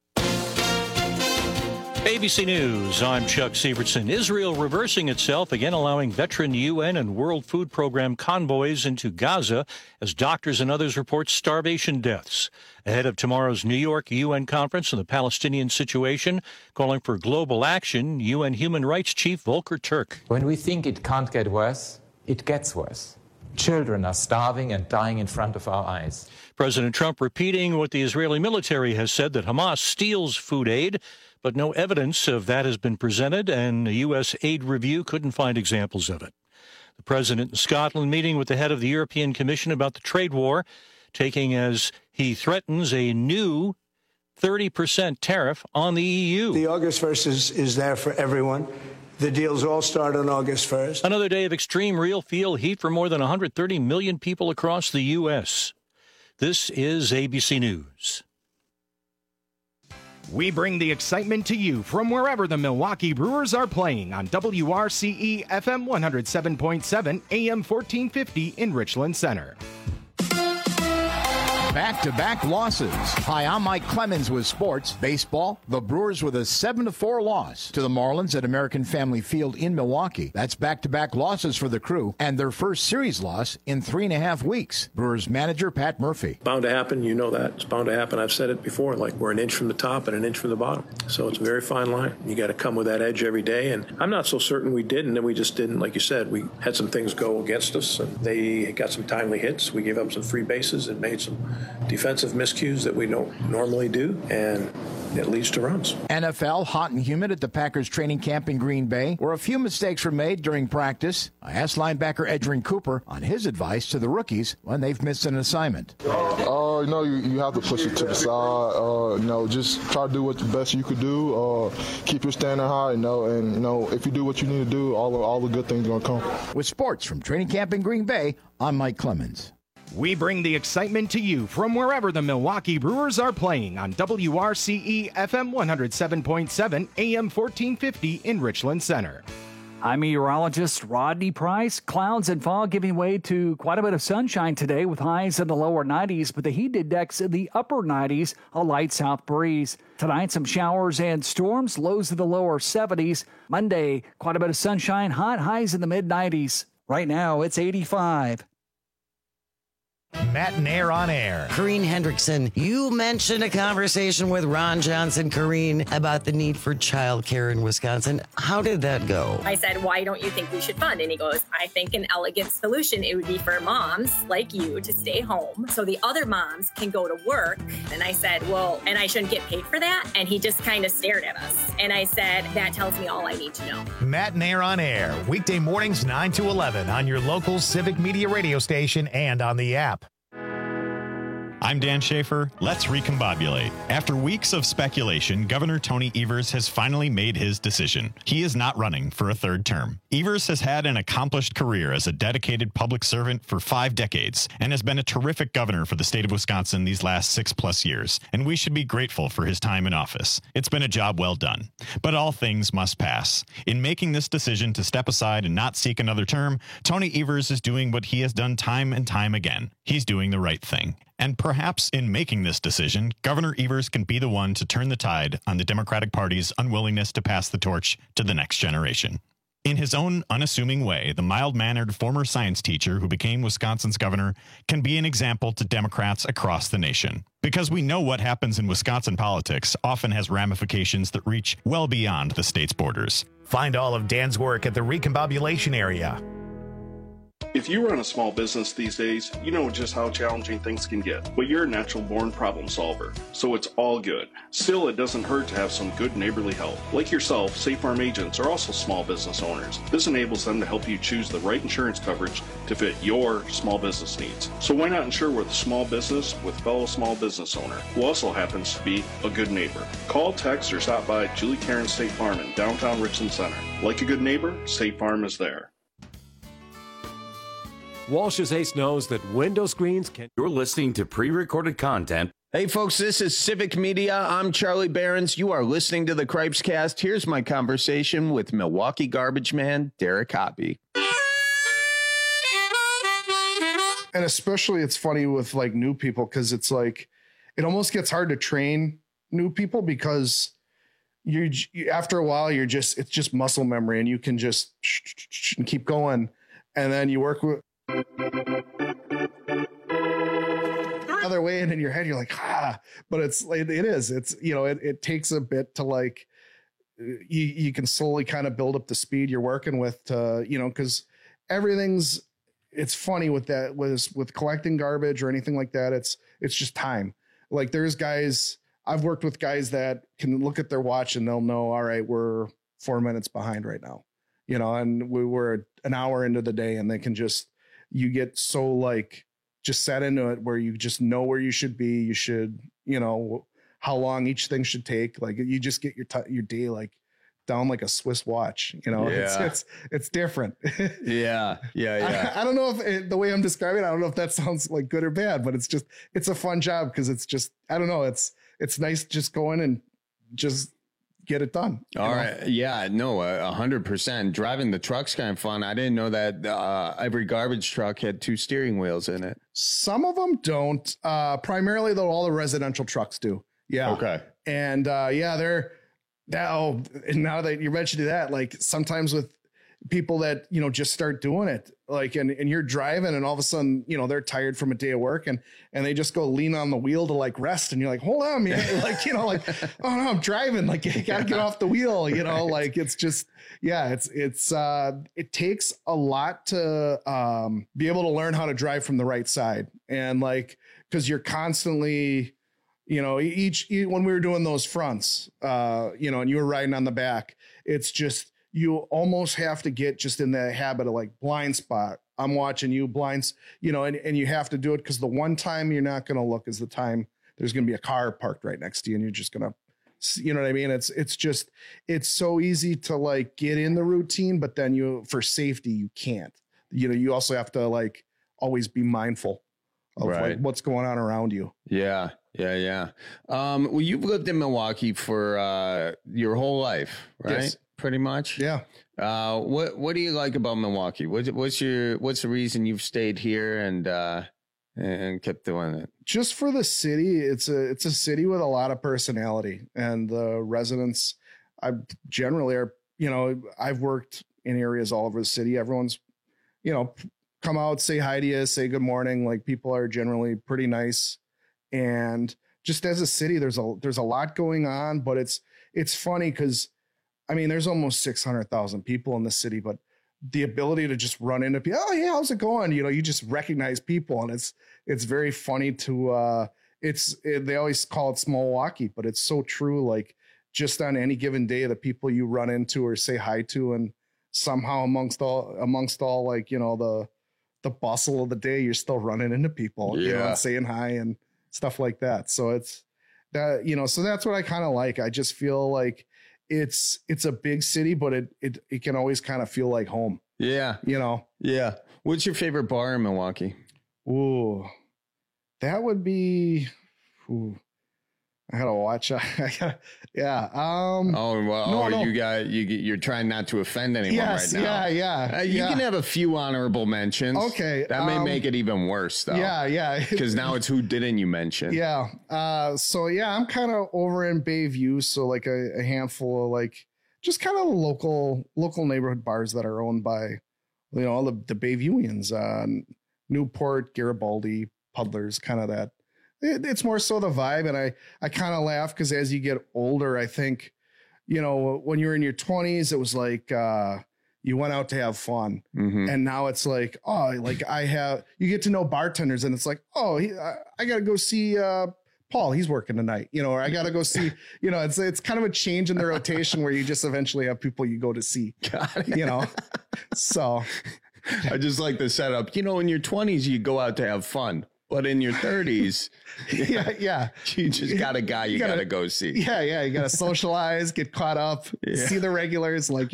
ABC News, I'm Chuck Sievertson. Israel reversing itself, again allowing veteran UN and World Food Program convoys into Gaza as doctors and others report starvation deaths. Ahead of tomorrow's New York UN conference on the Palestinian situation, calling for global action, UN Human Rights Chief Volker Turk. When we think it can't get worse, it gets worse. Children are starving and dying in front of our eyes. President Trump repeating what the Israeli military has said, that Hamas steals food aid, but no evidence of that has been presented, and a U.S. aid review couldn't find examples of it. The president in Scotland meeting with the head of the European Commission about the trade war, taking as he threatens a new 30% tariff on the EU. The August 1st is there for everyone. The deals all start on August 1st. Another day of extreme real feel heat for more than 130 million people across the U.S. This is ABC News. We bring the excitement to you from wherever the Milwaukee Brewers are playing on WRCE FM 107.7 AM 1450 in Richland Center. Back-to-back losses. Hi, I'm Mike Clemens with sports. Baseball, the Brewers with a 7-4 loss to the Marlins at American Family Field in Milwaukee. That's back-to-back losses for the Crew and their first series loss in 3.5 weeks. Brewers manager Pat Murphy. Bound to happen, you know that. It's bound to happen. I've said it before, like we're an inch from the top and an inch from the bottom. So it's a very fine line. You got to come with that edge every day, and I'm not so certain we didn't, and we just didn't. Like you said, we had some things go against us, and they got some timely hits. We gave up some free bases and made some defensive miscues that we don't normally do, and it leads to runs. NFL, hot and humid at the Packers training camp in Green Bay, where a few mistakes were made during practice. I asked linebacker Edgerrin Cooper on his advice to the rookies when they've missed an assignment. You have to push it to the side. Just try to do what the best you could do. Keep your standard high, and if you do what you need to do, all the good things are going to come. With sports from training camp in Green Bay, I'm Mike Clemens. We bring the excitement to you from wherever the Milwaukee Brewers are playing on WRCE FM 107.7 AM 1450 in Richland Center. I'm meteorologist Rodney Price. Clouds and fog giving way to quite a bit of sunshine today with highs in the lower 90s, but the heat index in the upper 90s, a light south breeze. Tonight, some showers and storms, lows in the lower 70s. Monday, quite a bit of sunshine, hot highs in the mid 90s. Right now, it's 85. Matt and Air on Air. Corrine Hendrickson, you mentioned a conversation with Ron Johnson, Corrine, about the need for childcare in Wisconsin. How did that go? I said, why don't you think we should fund? And he goes, I think an elegant solution, it would be for moms like you to stay home so the other moms can go to work. And I said, well, and I shouldn't get paid for that? And he just kind of stared at us. And I said, that tells me all I need to know. Matt and Air on Air, weekday mornings 9 to 11 on your local Civic Media radio station and on the app. I'm Dan Schaefer. Let's recombobulate. After weeks of speculation, Governor Tony Evers has finally made his decision. He is not running for a third term. Evers has had an accomplished career as a dedicated public servant for 5 decades and has been a terrific governor for the state of Wisconsin these last 6+ years, and we should be grateful for his time in office. It's been a job well done. But all things must pass. In making this decision to step aside and not seek another term, Tony Evers is doing what he has done time and time again. He's doing the right thing. And perhaps in making this decision, Governor Evers can be the one to turn the tide on the Democratic Party's unwillingness to pass the torch to the next generation. In his own unassuming way, the mild-mannered former science teacher who became Wisconsin's governor can be an example to Democrats across the nation. Because we know what happens in Wisconsin politics often has ramifications that reach well beyond the state's borders. Find all of Dan's work at the Recombobulation Area. If you run a small business these days, you know just how challenging things can get, but you're a natural-born problem solver, so it's all good. Still, it doesn't hurt to have some good neighborly help. Like yourself, State Farm agents are also small business owners. This enables them to help you choose the right insurance coverage to fit your small business needs. So why not insure with a small business with fellow small business owner, who also happens to be a good neighbor? Call, text, or stop by Julie Karen State Farm in downtown Richland Center. Like a good neighbor, State Farm is there. Walsh's Ace knows that window screens can... You're listening to pre-recorded content. Hey, folks, this is Civic Media. I'm Charlie Behrens. You are listening to the Cripes Cast. Here's my conversation with Milwaukee garbage man, Derek Hoppy. And especially it's funny with like new people, because it's like, it almost gets hard to train new people because you after a while, it's just muscle memory and you can just keep going. And then you work with other way, and in your head you're like, but it takes a bit to like you can slowly kind of build up the speed you're working with to, because it's funny with that with collecting garbage or anything like that. It's just time. Like there's guys, I've worked with guys that can look at their watch and they'll know, all right, we're 4 minutes behind right now, and we were an hour into the day, and they can you get so like just set into it where you just know where you should be. You should, how long each thing should take. Like you just get your day like down like a Swiss watch, it's different. Yeah. I don't know if the way I'm describing it, I don't know if that sounds like good or bad, but it's a fun job because it's just, I don't know. It's nice just going and just get it done. All right. Yeah, no, 100%. Driving the truck's kind of fun. I didn't know that every garbage truck had 2 steering wheels in it. Some of them don't. Primarily, though, all the residential trucks do. Yeah. Okay. And they're now that you mentioned that, like sometimes with people that, just start doing it, like, and you're driving and all of a sudden, they're tired from a day of work and they just go lean on the wheel to like rest. And you're like, hold on, man. Like, oh no, I'm driving. Like you gotta get off the wheel, like it's just, it takes a lot to be able to learn how to drive from the right side. And like, cause you're constantly, when we were doing those fronts, and you were riding on the back, it's just, you almost have to get just in the habit of like blind spot. I'm watching you blinds, and you have to do it because the one time you're not going to look is the time there's going to be a car parked right next to you and you're just going to, you know what I mean? It's so easy to like get in the routine, but then for safety, you can't, you also have to like always be mindful of like what's going on around you. Yeah. Well, you've lived in Milwaukee for your whole life, right? Yes. Pretty much. Yeah. What do you like about Milwaukee? What's the reason you've stayed here and kept doing it? Just for the city. It's a city with a lot of personality, and the residents, I generally are, I've worked in areas all over the city. Everyone's, come out, say hi to you, say good morning. Like people are generally pretty nice. And just as a city, there's a lot going on, but it's funny because there's almost 600,000 people in the city, but the ability to just run into people, oh yeah, how's it going? You just recognize people, and it's very funny to, they always call it small Milwaukee, but it's so true. Like just on any given day, the people you run into or say hi to, and somehow amongst all like, the bustle of the day, you're still running into people, and saying hi and stuff like that. So it's that, so that's what I kind of like. I just feel like it's a big city, but it can always kind of feel like home. Yeah. Yeah. What's your favorite bar in Milwaukee? Ooh, that would be, I gotta watch. Yeah. You're trying not to offend anyone right now. Yeah. You can have a few honorable mentions. Okay. That may make it even worse, though. Yeah. Because now it's who didn't you mention? Yeah. I'm kind of over in Bayview, so like a handful of like just kind of local neighborhood bars that are owned by, all the Bayviewians, Newport, Garibaldi, Puddlers, kind of that. It's more so the vibe. And I kind of laugh because as you get older, I think, when you're in your 20s, it was like, you went out to have fun. Mm-hmm. And now it's like, oh, like you get to know bartenders and it's like, oh, I got to go see Paul, he's working tonight, or I got to go see, it's kind of a change in the rotation where you just eventually have people you go to see, so. I just like the setup, in your 20s, you go out to have fun, but in your 30s, yeah, you just got a guy you got to go see. Yeah. You got to socialize, get caught up, see the regulars. Like,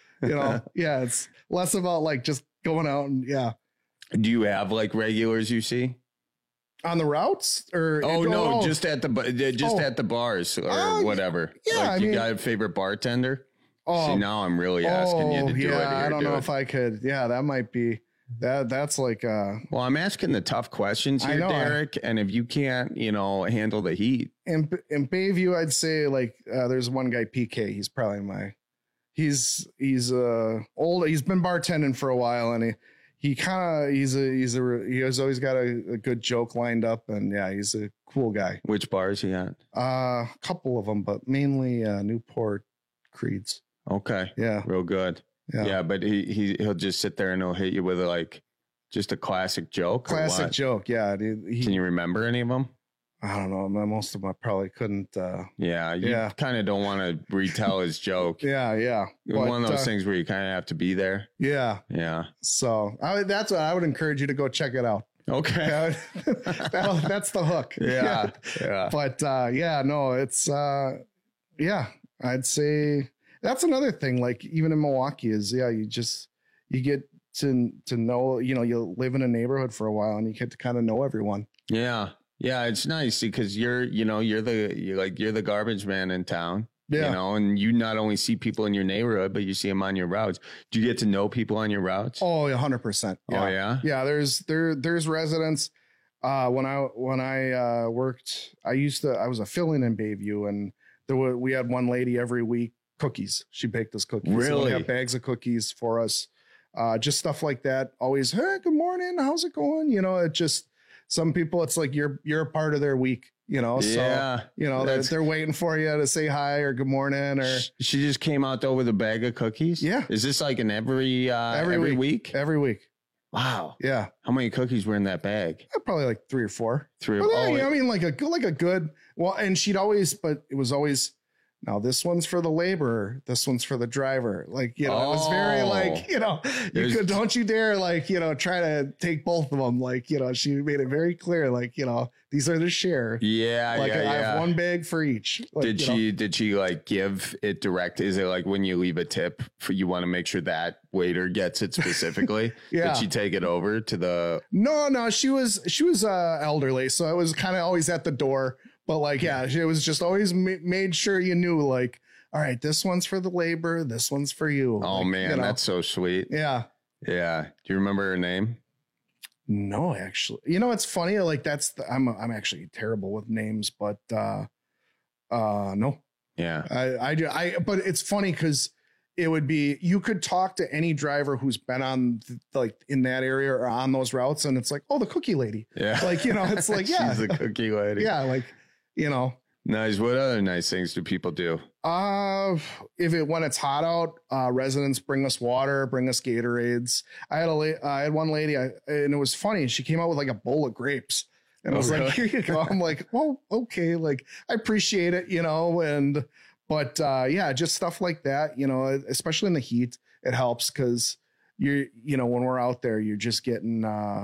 it's less about like just going out and Do you have like regulars you see? On the routes or just at the bars or whatever. Yeah, like, you got a favorite bartender? See, now I'm really asking you to do it. I don't know if I could. Yeah, that might be that's like well, I'm asking the tough questions here, Derek, and if you can't, handle the heat. In Bayview, I'd say like there's one guy, PK. He's probably he's old. He's been bartending for a while, and he has always got a good joke lined up, and he's a cool guy. Which bar is he at? A couple of them, but mainly Newport Creeds. Okay. Yeah. Real good. Yeah. But he'll just sit there and he'll hit you with like just a classic joke. Classic joke. Yeah. Can you remember any of them? I don't know. Most of them I probably couldn't. You kind of don't want to retell his joke. Yeah. One of those things where you kind of have to be there. Yeah. Yeah. So that's what I would encourage you to go check it out. Okay. That's the hook. Yeah. But it's I'd say that's another thing. Like even in Milwaukee is you get to know, you live in a neighborhood for a while and you get to kind of know everyone. Yeah. Yeah. It's nice because you're the garbage man in town. Yeah. And you not only see people in your neighborhood, but you see them on your routes. Do you get to know people on your routes? Oh, 100%. Yeah. Oh yeah. Yeah. There's residents. When I worked, I was a fill-in Bayview, and we had one lady every week, cookies. She baked us cookies. Really? So we had bags of cookies for us. Just stuff like that. Always, hey, good morning. How's it going? It just, some people, it's like you're a part of their week, so, they're waiting for you to say hi or good morning. Or she just came out though with a bag of cookies. Yeah. Is this like an every week? Every week. Wow. Yeah. How many cookies were in that bag? Probably like 3 or 4. I mean, like a good, well, and but it was always, now this one's for the laborer, this one's for the driver. Like, it was very like, don't you dare like, try to take both of them. Like, she made it very clear, like, these are the share. Yeah. Like I have one bag for each. Like, did she like give it direct? Is it like when you leave a tip you want to make sure that waiter gets it specifically? Yeah. Did she take it over to the? No, she was elderly. So it was kind of always at the door. But like, she was just always made sure you knew, like, all right, this one's for the labor, this one's for you. Oh, like, man, that's so sweet. Yeah. Yeah. Do you remember her name? No, actually. It's funny. Like I'm actually terrible with names, but no. Yeah. I do. But it's funny because it would be, you could talk to any driver who's been on like in that area or on those routes, and it's like, oh, the cookie lady. Yeah. Like, it's like, she's the cookie lady. Yeah. Like, Nice. What other nice things do people do? When it's hot out, residents bring us water, bring us Gatorades. I had one lady, and it was funny. She came out with like a bowl of grapes, and I was like, here you go. I'm like, well, okay. Like, I appreciate it, but just stuff like that, especially in the heat, it helps. 'Cause when we're out there, you're just getting,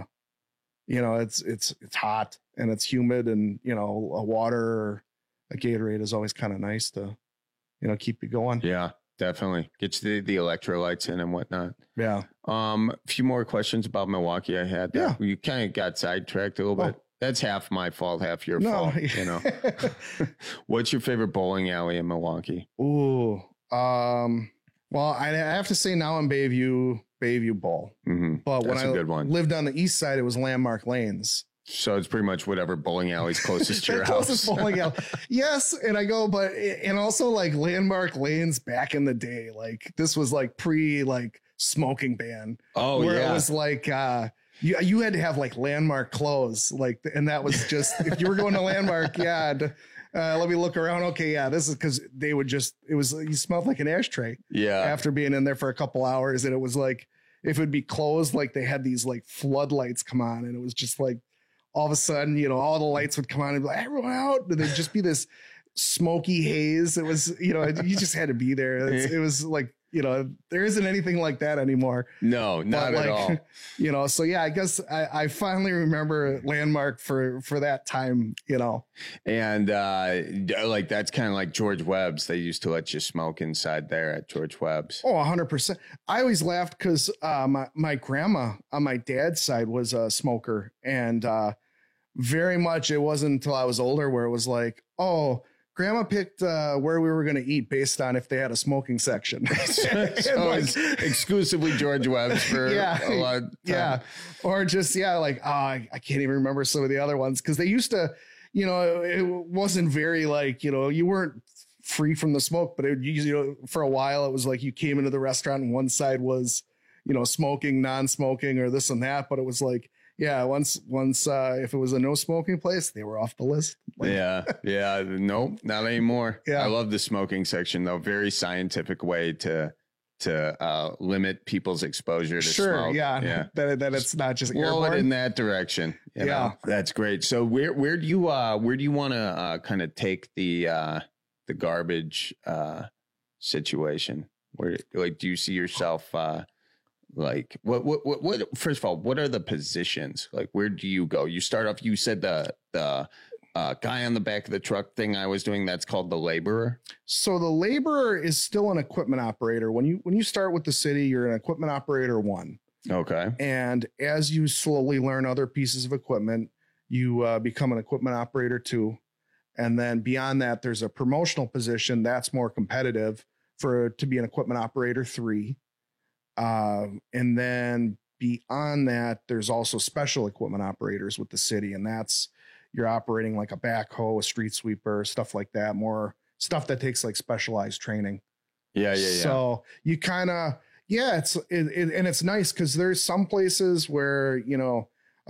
it's hot and it's humid, and, a water or a Gatorade is always kind of nice to, keep you going. Yeah, definitely. Get you the electrolytes in and whatnot. Yeah. A few more questions about Milwaukee I had. Yeah. You kind of got sidetracked a little bit. That's half my fault, half your fault. What's your favorite bowling alley in Milwaukee? Ooh. Well, I have to say now in Bayview Bowl. Mm-hmm. But that's when a good one. Lived on the east side, it was Landmark Lanes. So it's pretty much whatever bowling alley's closest to your closest house. Bowling alley. Yes. And I go, and also like Landmark Lanes back in the day, like this was like like smoking ban. Oh, where yeah. It was like, you had to have like Landmark clothes, like, and that was just, if you were going to Landmark, let me look around. Okay, yeah, this is because you smelled like an ashtray. Yeah. After being in there for a couple hours, and it was like, if it would be closed, like they had these like floodlights come on, and it was just like, all of a sudden, you know, all the lights would come on and be like, everyone out. And there'd just be this smoky haze. It was, you know, you just had to be there. It was like, you know, there isn't anything like that anymore. No, not at all. You know, so yeah, I guess I finally remember Landmark for that time, you know. And like that's kind of like George Webb's. They used to let you smoke inside there at George Webb's. Oh, 100%. I always laughed because my grandma on my dad's side was a smoker, and very much it wasn't until I was older where it was like, oh, Grandma picked where we were going to eat based on if they had a smoking section. So it's exclusively George Webb's for a lot of time. Yeah. Or just, like, I can't even remember some of the other ones because they used to, you know, it wasn't very like, you know, you weren't free from the smoke, but you know, for a while it was like you came into the restaurant and one side was, you know, smoking, non-smoking or this and that. But it was like, yeah, once if it was a no smoking place, they were off the list. Like, yeah. Nope, not anymore. Yeah. I love the smoking section though. Very scientific way to limit people's exposure to smoke. Yeah. That it's not just blow airborne. it in that direction. You know? That's great. So where do you want to kind of take the garbage situation? Where, like, do you see yourself like what first of all, what are the positions? Like, where do you go? You start off, you said the guy on the back of the truck thing I was doing, that's called the laborer. So the laborer is still an equipment operator. When you start with the city, you're an equipment operator 1. Okay. And as you slowly learn other pieces of equipment, you become an equipment operator 2. And then beyond that, there's a promotional position that's more competitive to be an equipment operator 3. And then beyond that, there's also special equipment operators with the city. And that's, you're operating like a backhoe, a street sweeper, stuff like that, more stuff that takes like specialized training. Yeah. So you kind of, and it's nice because there's some places where, you know,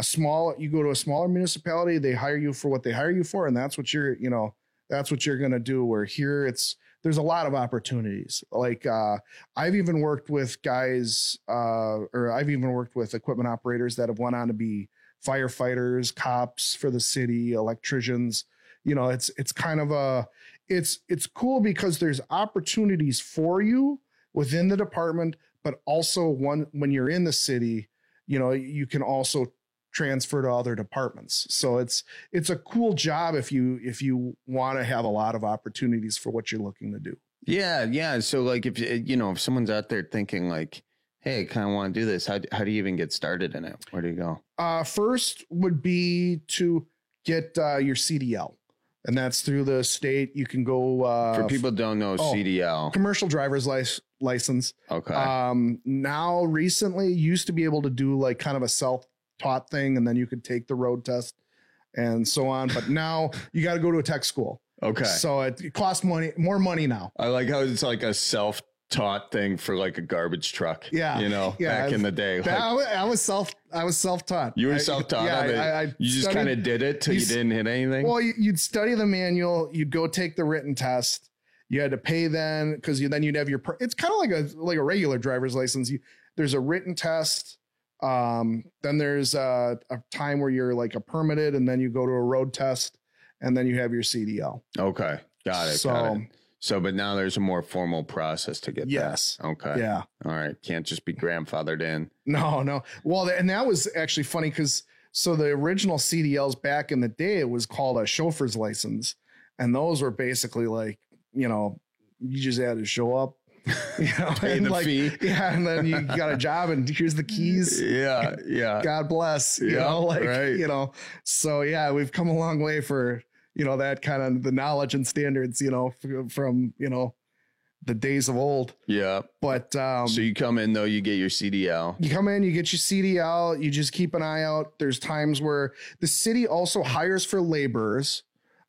you go to a smaller municipality, they hire you for what they hire you for. And that's what you're going to do. Where here there's a lot of opportunities. Like I've even worked with guys I've even worked with equipment operators that have went on to be firefighters, cops for the city, electricians. You know, it's kind of it's cool because there's opportunities for you within the department, but also when you're in the city, you know, you can also transfer to other departments. So it's a cool job if you want to have a lot of opportunities for what you're looking to do. Yeah. So like, if someone's out there thinking like, hey, I kind of want to do this, how do you even get started in it? Where do you go? First would be to get your CDL, and that's through the state. You can go for people who don't know CDL, commercial driver's license. Okay. Now recently used to be able to do like kind of a self-taught thing, and then you could take the road test and so on. But now you got to go to a tech school. Okay. So it costs more money now. I like how it's like a self-taught thing for like a garbage truck. Yeah. You know, back in the day. I was self-taught. You were self-taught. You just kind of did it till you didn't hit anything. Well, you'd study the manual, you'd go take the written test. You had to pay then because then you'd have it's kind of like a regular driver's license. There's a written test. Then there's a time where you're like a permitted, and then you go to a road test, and then you have your CDL. Okay. Got it. So, but now there's a more formal process to get yes. that. Okay. Yeah. All right. Can't just be grandfathered in. No. Well, and that was actually funny because the original CDLs back in the day, it was called a chauffeur's license. And those were basically like, you know, you just had to show up, you know, pay the fee. Yeah. And then you got a job and here's the keys. Yeah. God bless, you know, like, right. You know, so yeah, we've come a long way for, you know, that kind of the knowledge and standards, you know, from, you know, the days of old. Yeah. But so you come in though, you get your CDL. You come in, you get your CDL, you just keep an eye out. There's times where the city also hires for laborers,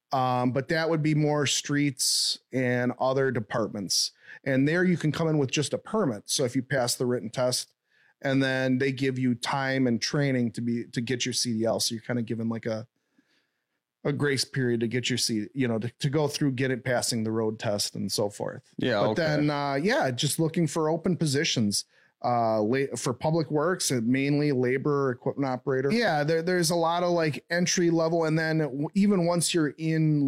but that would be more streets and other departments. And there you can come in with just a permit. So if you pass the written test, and then they give you time and training to get your CDL. So you're kind of given like a grace period to get your seat, to go through, passing the road test and so forth. Yeah. But then, just looking for open positions, for public works, mainly labor, equipment operator. Yeah. There's a lot of like entry level. And then even once you're in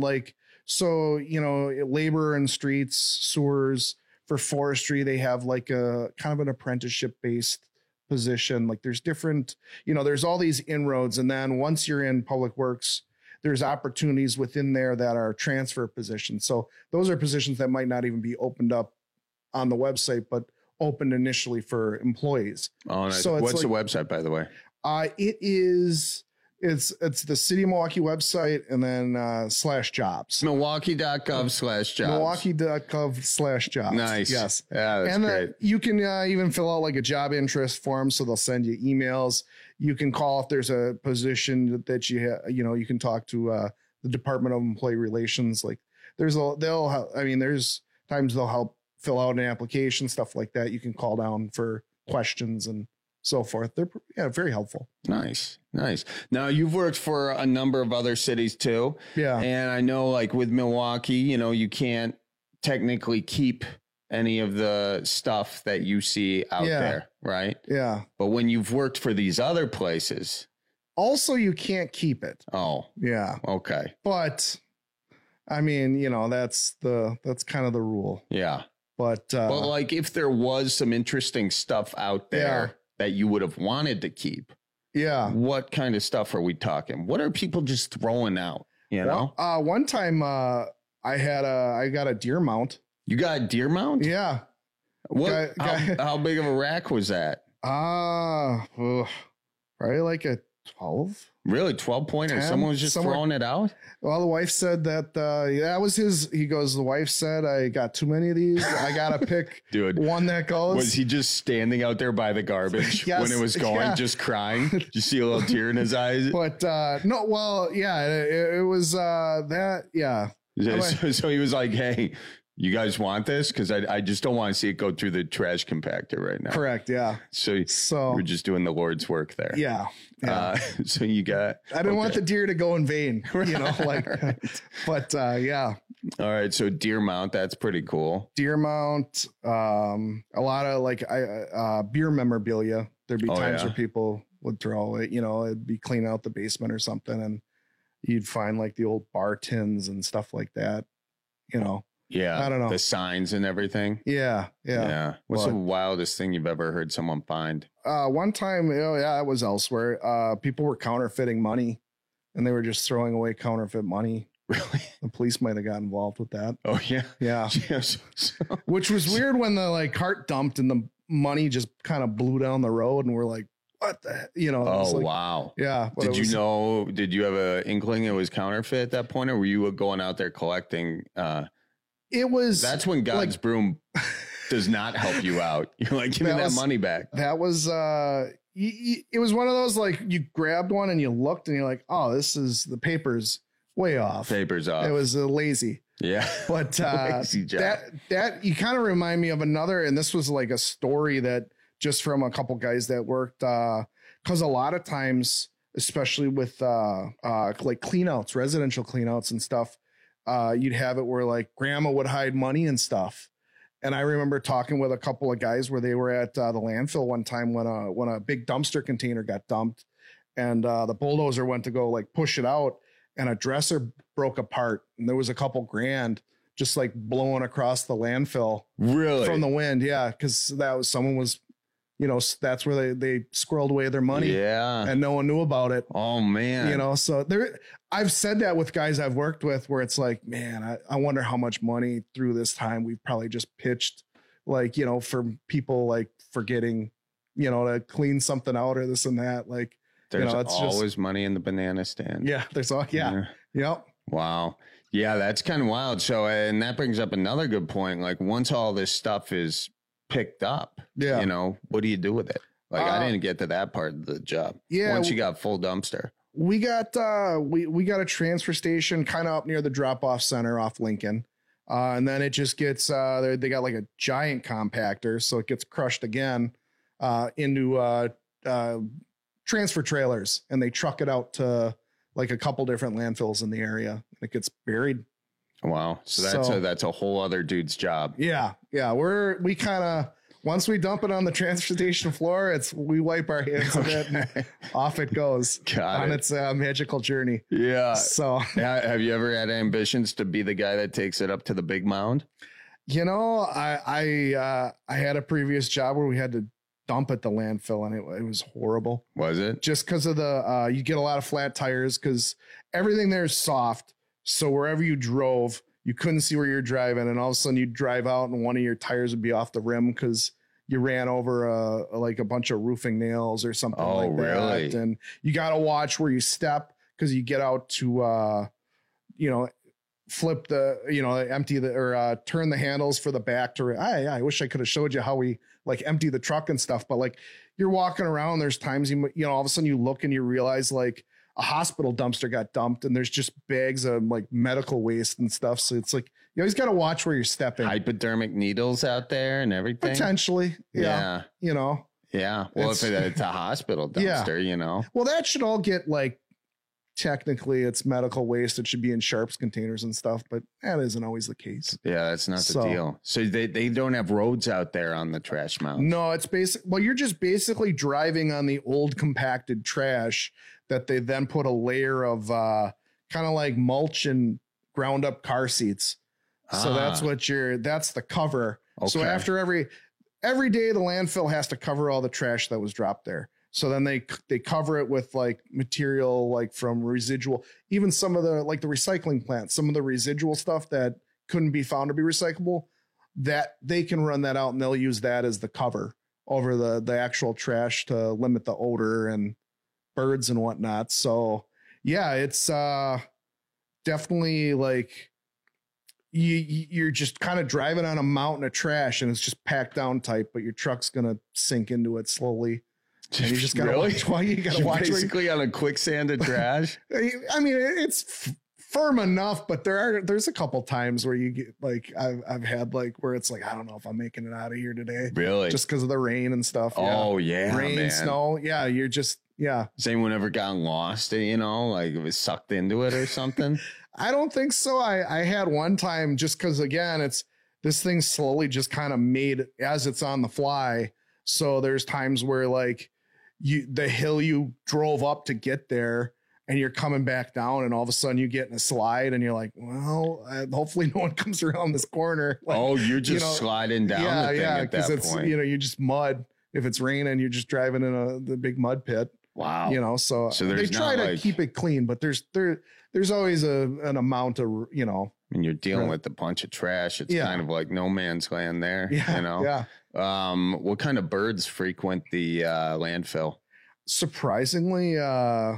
labor and streets, sewers, for forestry, they have like a kind of an apprenticeship based position. Like there's different, there's all these inroads. And then once you're in public works, there's opportunities within there that are transfer positions. So those are positions that might not even be opened up on the website, but opened initially for employees. Oh, nice. So what's the website, by the way? It's the City of Milwaukee website and then /jobs. Milwaukee.gov/jobs. Milwaukee.gov/jobs. Nice. Yes. Yeah, that's great. You can even fill out like a job interest form. So they'll send you emails. You can call if there's a position that you can talk to the Department of Employee Relations. Like there's times they'll help fill out an application, stuff like that. You can call down for questions and so forth. They're very helpful. Nice. Now you've worked for a number of other cities too. Yeah. And I know like with Milwaukee, you can't technically keep any of the stuff that you see out there, right? Yeah. But when you've worked for these other places, also you can't keep it. Oh, yeah. Okay. But I mean, that's kind of the rule. Yeah. But like if there was some interesting stuff out there that you would have wanted to keep. Yeah. What kind of stuff are we talking? What are people just throwing out? One time I got a deer mount. You got a deer mount? Yeah. What? How big of a rack was that? Probably like a 12. Really? 12 pointer? Someone was just throwing it out? Well, the wife said that was his. He goes, the wife said, I got too many of these. I got to pick one that goes. Was he just standing out there by the garbage when it was going, just crying? Did you see a little tear in his eyes? But no, well, yeah, it was that. Yeah. So he was like, hey, you guys want this? Because I just don't want to see it go through the trash compactor right now. Correct. Yeah. So we're just doing the Lord's work there. Yeah. So you got. I didn't want the deer to go in vain, but yeah. All right. So deer mount, that's pretty cool. Deer mount, a lot of beer memorabilia. There'd be times where people would throw it, it'd be cleaning out the basement or something, and you'd find like the old bar tins and stuff like that, Yeah. I don't know. The signs and everything. Yeah. What's the wildest thing you've ever heard someone find? One time, it was elsewhere. People were counterfeiting money and they were just throwing away counterfeit money. Really? The police might have got involved with that. Oh, yeah. Yeah. Which was weird when the cart dumped and the money just kind of blew down the road and we're like, what the, wow. Yeah. Did you have an inkling it was counterfeit at that point, or were you going out there collecting? That's when God's broom does not help you out. You're like, give me that money back. That was, it was one of those, like you grabbed one and you looked and you're like, oh, this is the paper's way off. Paper's off. It was lazy. Yeah. But lazy job. that you kind of remind me of another, and this was like a story that just from a couple guys that worked, cause a lot of times, especially with like cleanouts, residential cleanouts and stuff, you'd have it where like grandma would hide money and stuff. And I remember talking with a couple of guys where they were at the landfill one time when a big dumpster container got dumped and the bulldozer went to go like push it out and a dresser broke apart and there was a couple grand just like blowing across the landfill. Really? From the wind. Yeah. Cause someone was, that's where they squirreled away their money. Yeah. And no one knew about it. Oh man. So I've said that with guys I've worked with where it's like, man, I wonder how much money through this time we've probably just pitched, like, for people like forgetting, to clean something out or this and that. Like, there's it's always just money in the banana stand. Yeah. There's all, yeah. Yep. Wow. Yeah. That's kind of wild. So, and that brings up another good point. Like once all this stuff is picked up, what do you do with it? Like I didn't get to that part of the job. Yeah. Once you got full dumpster. We got we got a transfer station kind of up near the drop-off center off Lincoln. And then it just gets they got like a giant compactor, so it gets crushed again into transfer trailers, and they truck it out to like a couple different landfills in the area, and it gets buried. Wow. So that's a whole other dude's job. Yeah. We kind of, once we dump it on the transportation floor, we wipe our hands of it and off it goes on its magical journey. Yeah. So have you ever had ambitions to be the guy that takes it up to the big mound? You know, I had a previous job where we had to dump at the landfill, and it was horrible. Was it? Just because of you get a lot of flat tires because everything there is soft. So wherever you drove, you couldn't see where you're driving, and all of a sudden you'd drive out and one of your tires would be off the rim because you ran over a bunch of roofing nails or something like that. Really? And you got to watch where you step because you get out to, flip empty turn the handles for the back to, I wish I could have showed you how we like empty the truck and stuff, but like you're walking around, there's times, all of a sudden you look and you realize like a hospital dumpster got dumped and there's just bags of like medical waste and stuff. So it's like, you always got to watch where you're stepping. Hypodermic needles out there and everything. Potentially. Yeah. Yeah. Well, if it's a hospital dumpster, Well, that should all get like, technically it's medical waste. It should be in Sharps containers and stuff, but that isn't always the case. Yeah, that's not the deal. So they don't have roads out there on the trash mounds. No, it's you're just basically driving on the old compacted trash that they then put a layer of kind of like mulch and ground up car seats. So that's the cover. Okay. So after every day the landfill has to cover all the trash that was dropped there. So then they cover it with like material like from residual, even some of the like the recycling plants, some of the residual stuff that couldn't be found to be recyclable, that they can run that out and they'll use that as the cover over the actual trash to limit the odor and birds and whatnot. So yeah, it's definitely like you're just kind of driving on a mountain of trash and it's just packed down tight, but your truck's gonna sink into it slowly. And you just gotta watch. Why you gotta watch? Basically on a quicksand of trash. I mean, it's firm enough, but there's a couple times where you get like I've had like where it's like I don't know if I'm making it out of here today. Really? Just because of the rain and stuff. Oh yeah, rain, man. snow. Yeah, you're just Has anyone ever gotten lost? Like it was sucked into it or something? I don't think so. I had one time just because again, this thing slowly just kind of made as it's on the fly. So there's times where like the hill you drove up to get there and you're coming back down and all of a sudden you get in a slide and you're like, well, hopefully no one comes around this corner. Like, you're just sliding down the thing at that point. You're just mud. If it's raining, you're just driving in the big mud pit. Wow. So they try to keep it clean, but there's always an amount of, When you're dealing with a bunch of trash, it's kind of like no man's land there. Yeah. What kind of birds frequent the landfill? Surprisingly, a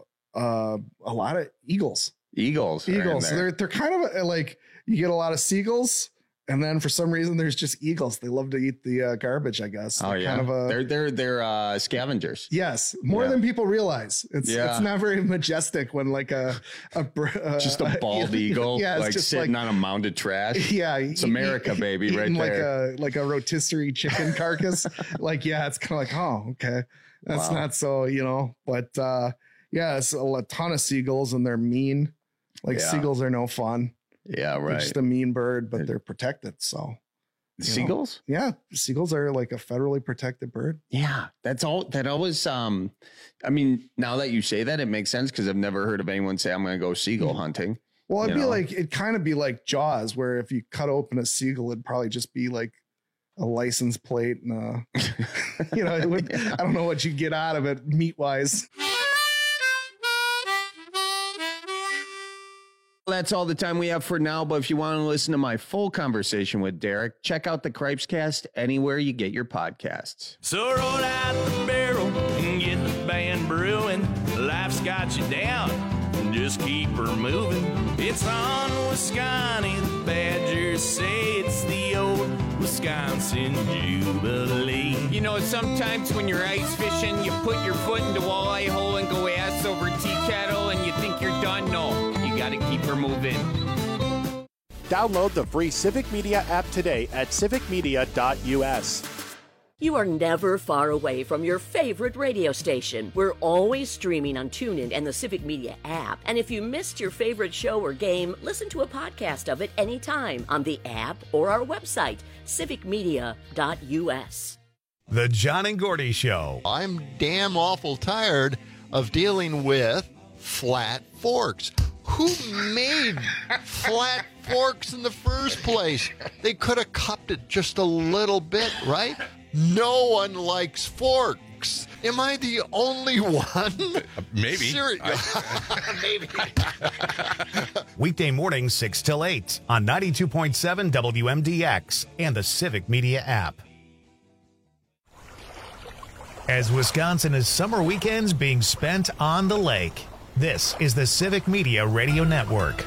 lot of eagles. Eagles. They're kind of like you get a lot of seagulls, and then for some reason there's just eagles. They love to eat the garbage, I guess. They're scavengers. Yes, more than people realize. It's not very majestic when like just a bald eagle, like just sitting on a mound of trash. Yeah, it's America, baby, right there. Like a rotisserie chicken carcass. It's kind of like, oh, okay, that's not so, but it's a ton of seagulls and they're mean. Seagulls are no fun. Yeah, right. They're just a mean bird, but they're protected. So seagulls? Yeah. Seagulls are like a federally protected bird. Yeah. That always, now that you say that, it makes sense because I've never heard of anyone say I'm going to go seagull hunting. Well, it'd kind of be like Jaws, where if you cut open a seagull, it'd probably just be like a license plate and it would, I don't know what you get out of it meat wise. That's all the time we have for now, but if you want to listen to my full conversation with Derek, check out the Cripescast anywhere you get your podcasts. So roll out the barrel and get the band brewing. Life's got you down, just keep her moving. It's on Wisconsin, the Badgers say it's the old Wisconsin Jubilee. Sometimes when you're ice fishing, you put your foot in the walleye hole and go ass over tea kettle and you think you're done. No. Gotta keep her moving. Download the free Civic Media app today at civicmedia.us. You are never far away from your favorite radio station. We're always streaming on TuneIn and the Civic Media app. And if you missed your favorite show or game, listen to a podcast of it anytime on the app or our website, civicmedia.us. The John and Gordy Show. I'm damn awful tired of dealing with flat forks. Who made flat forks in the first place? They could have cupped it just a little bit, right? No one likes forks. Am I the only one? Maybe. Maybe. Weekday mornings 6 till 8 on 92.7 WMDX and the Civic Media app. As Wisconsin is summer weekends being spent on the lake, this is the Civic Media Radio Network.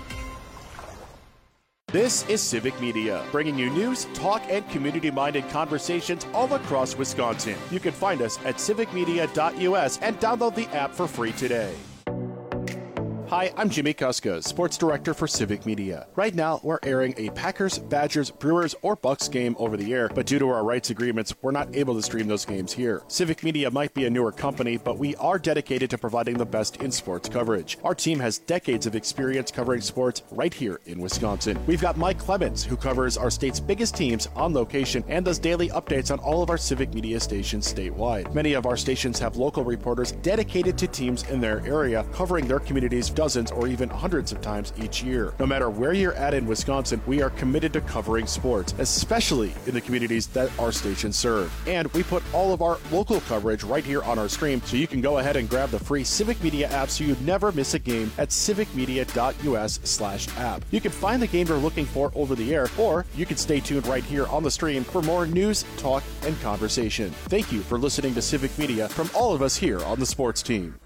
This is Civic Media, bringing you news, talk, and community-minded conversations all across Wisconsin. You can find us at civicmedia.us and download the app for free today. Hi, I'm Jimmy Kuska, Sports Director for Civic Media. Right now, we're airing a Packers, Badgers, Brewers, or Bucks game over the air, but due to our rights agreements, we're not able to stream those games here. Civic Media might be a newer company, but we are dedicated to providing the best in sports coverage. Our team has decades of experience covering sports right here in Wisconsin. We've got Mike Clemens, who covers our state's biggest teams on location and does daily updates on all of our Civic Media stations statewide. Many of our stations have local reporters dedicated to teams in their area, covering their communities dozens or even hundreds of times each year. No matter where you're at in Wisconsin, we are committed to covering sports, especially in the communities that our stations serve. And we put all of our local coverage right here on our stream, so you can go ahead and grab the free Civic Media app so you never miss a game at civicmedia.us/app. You can find the game you're looking for over the air, or you can stay tuned right here on the stream for more news, talk, and conversation. Thank you for listening to Civic Media from all of us here on the sports team.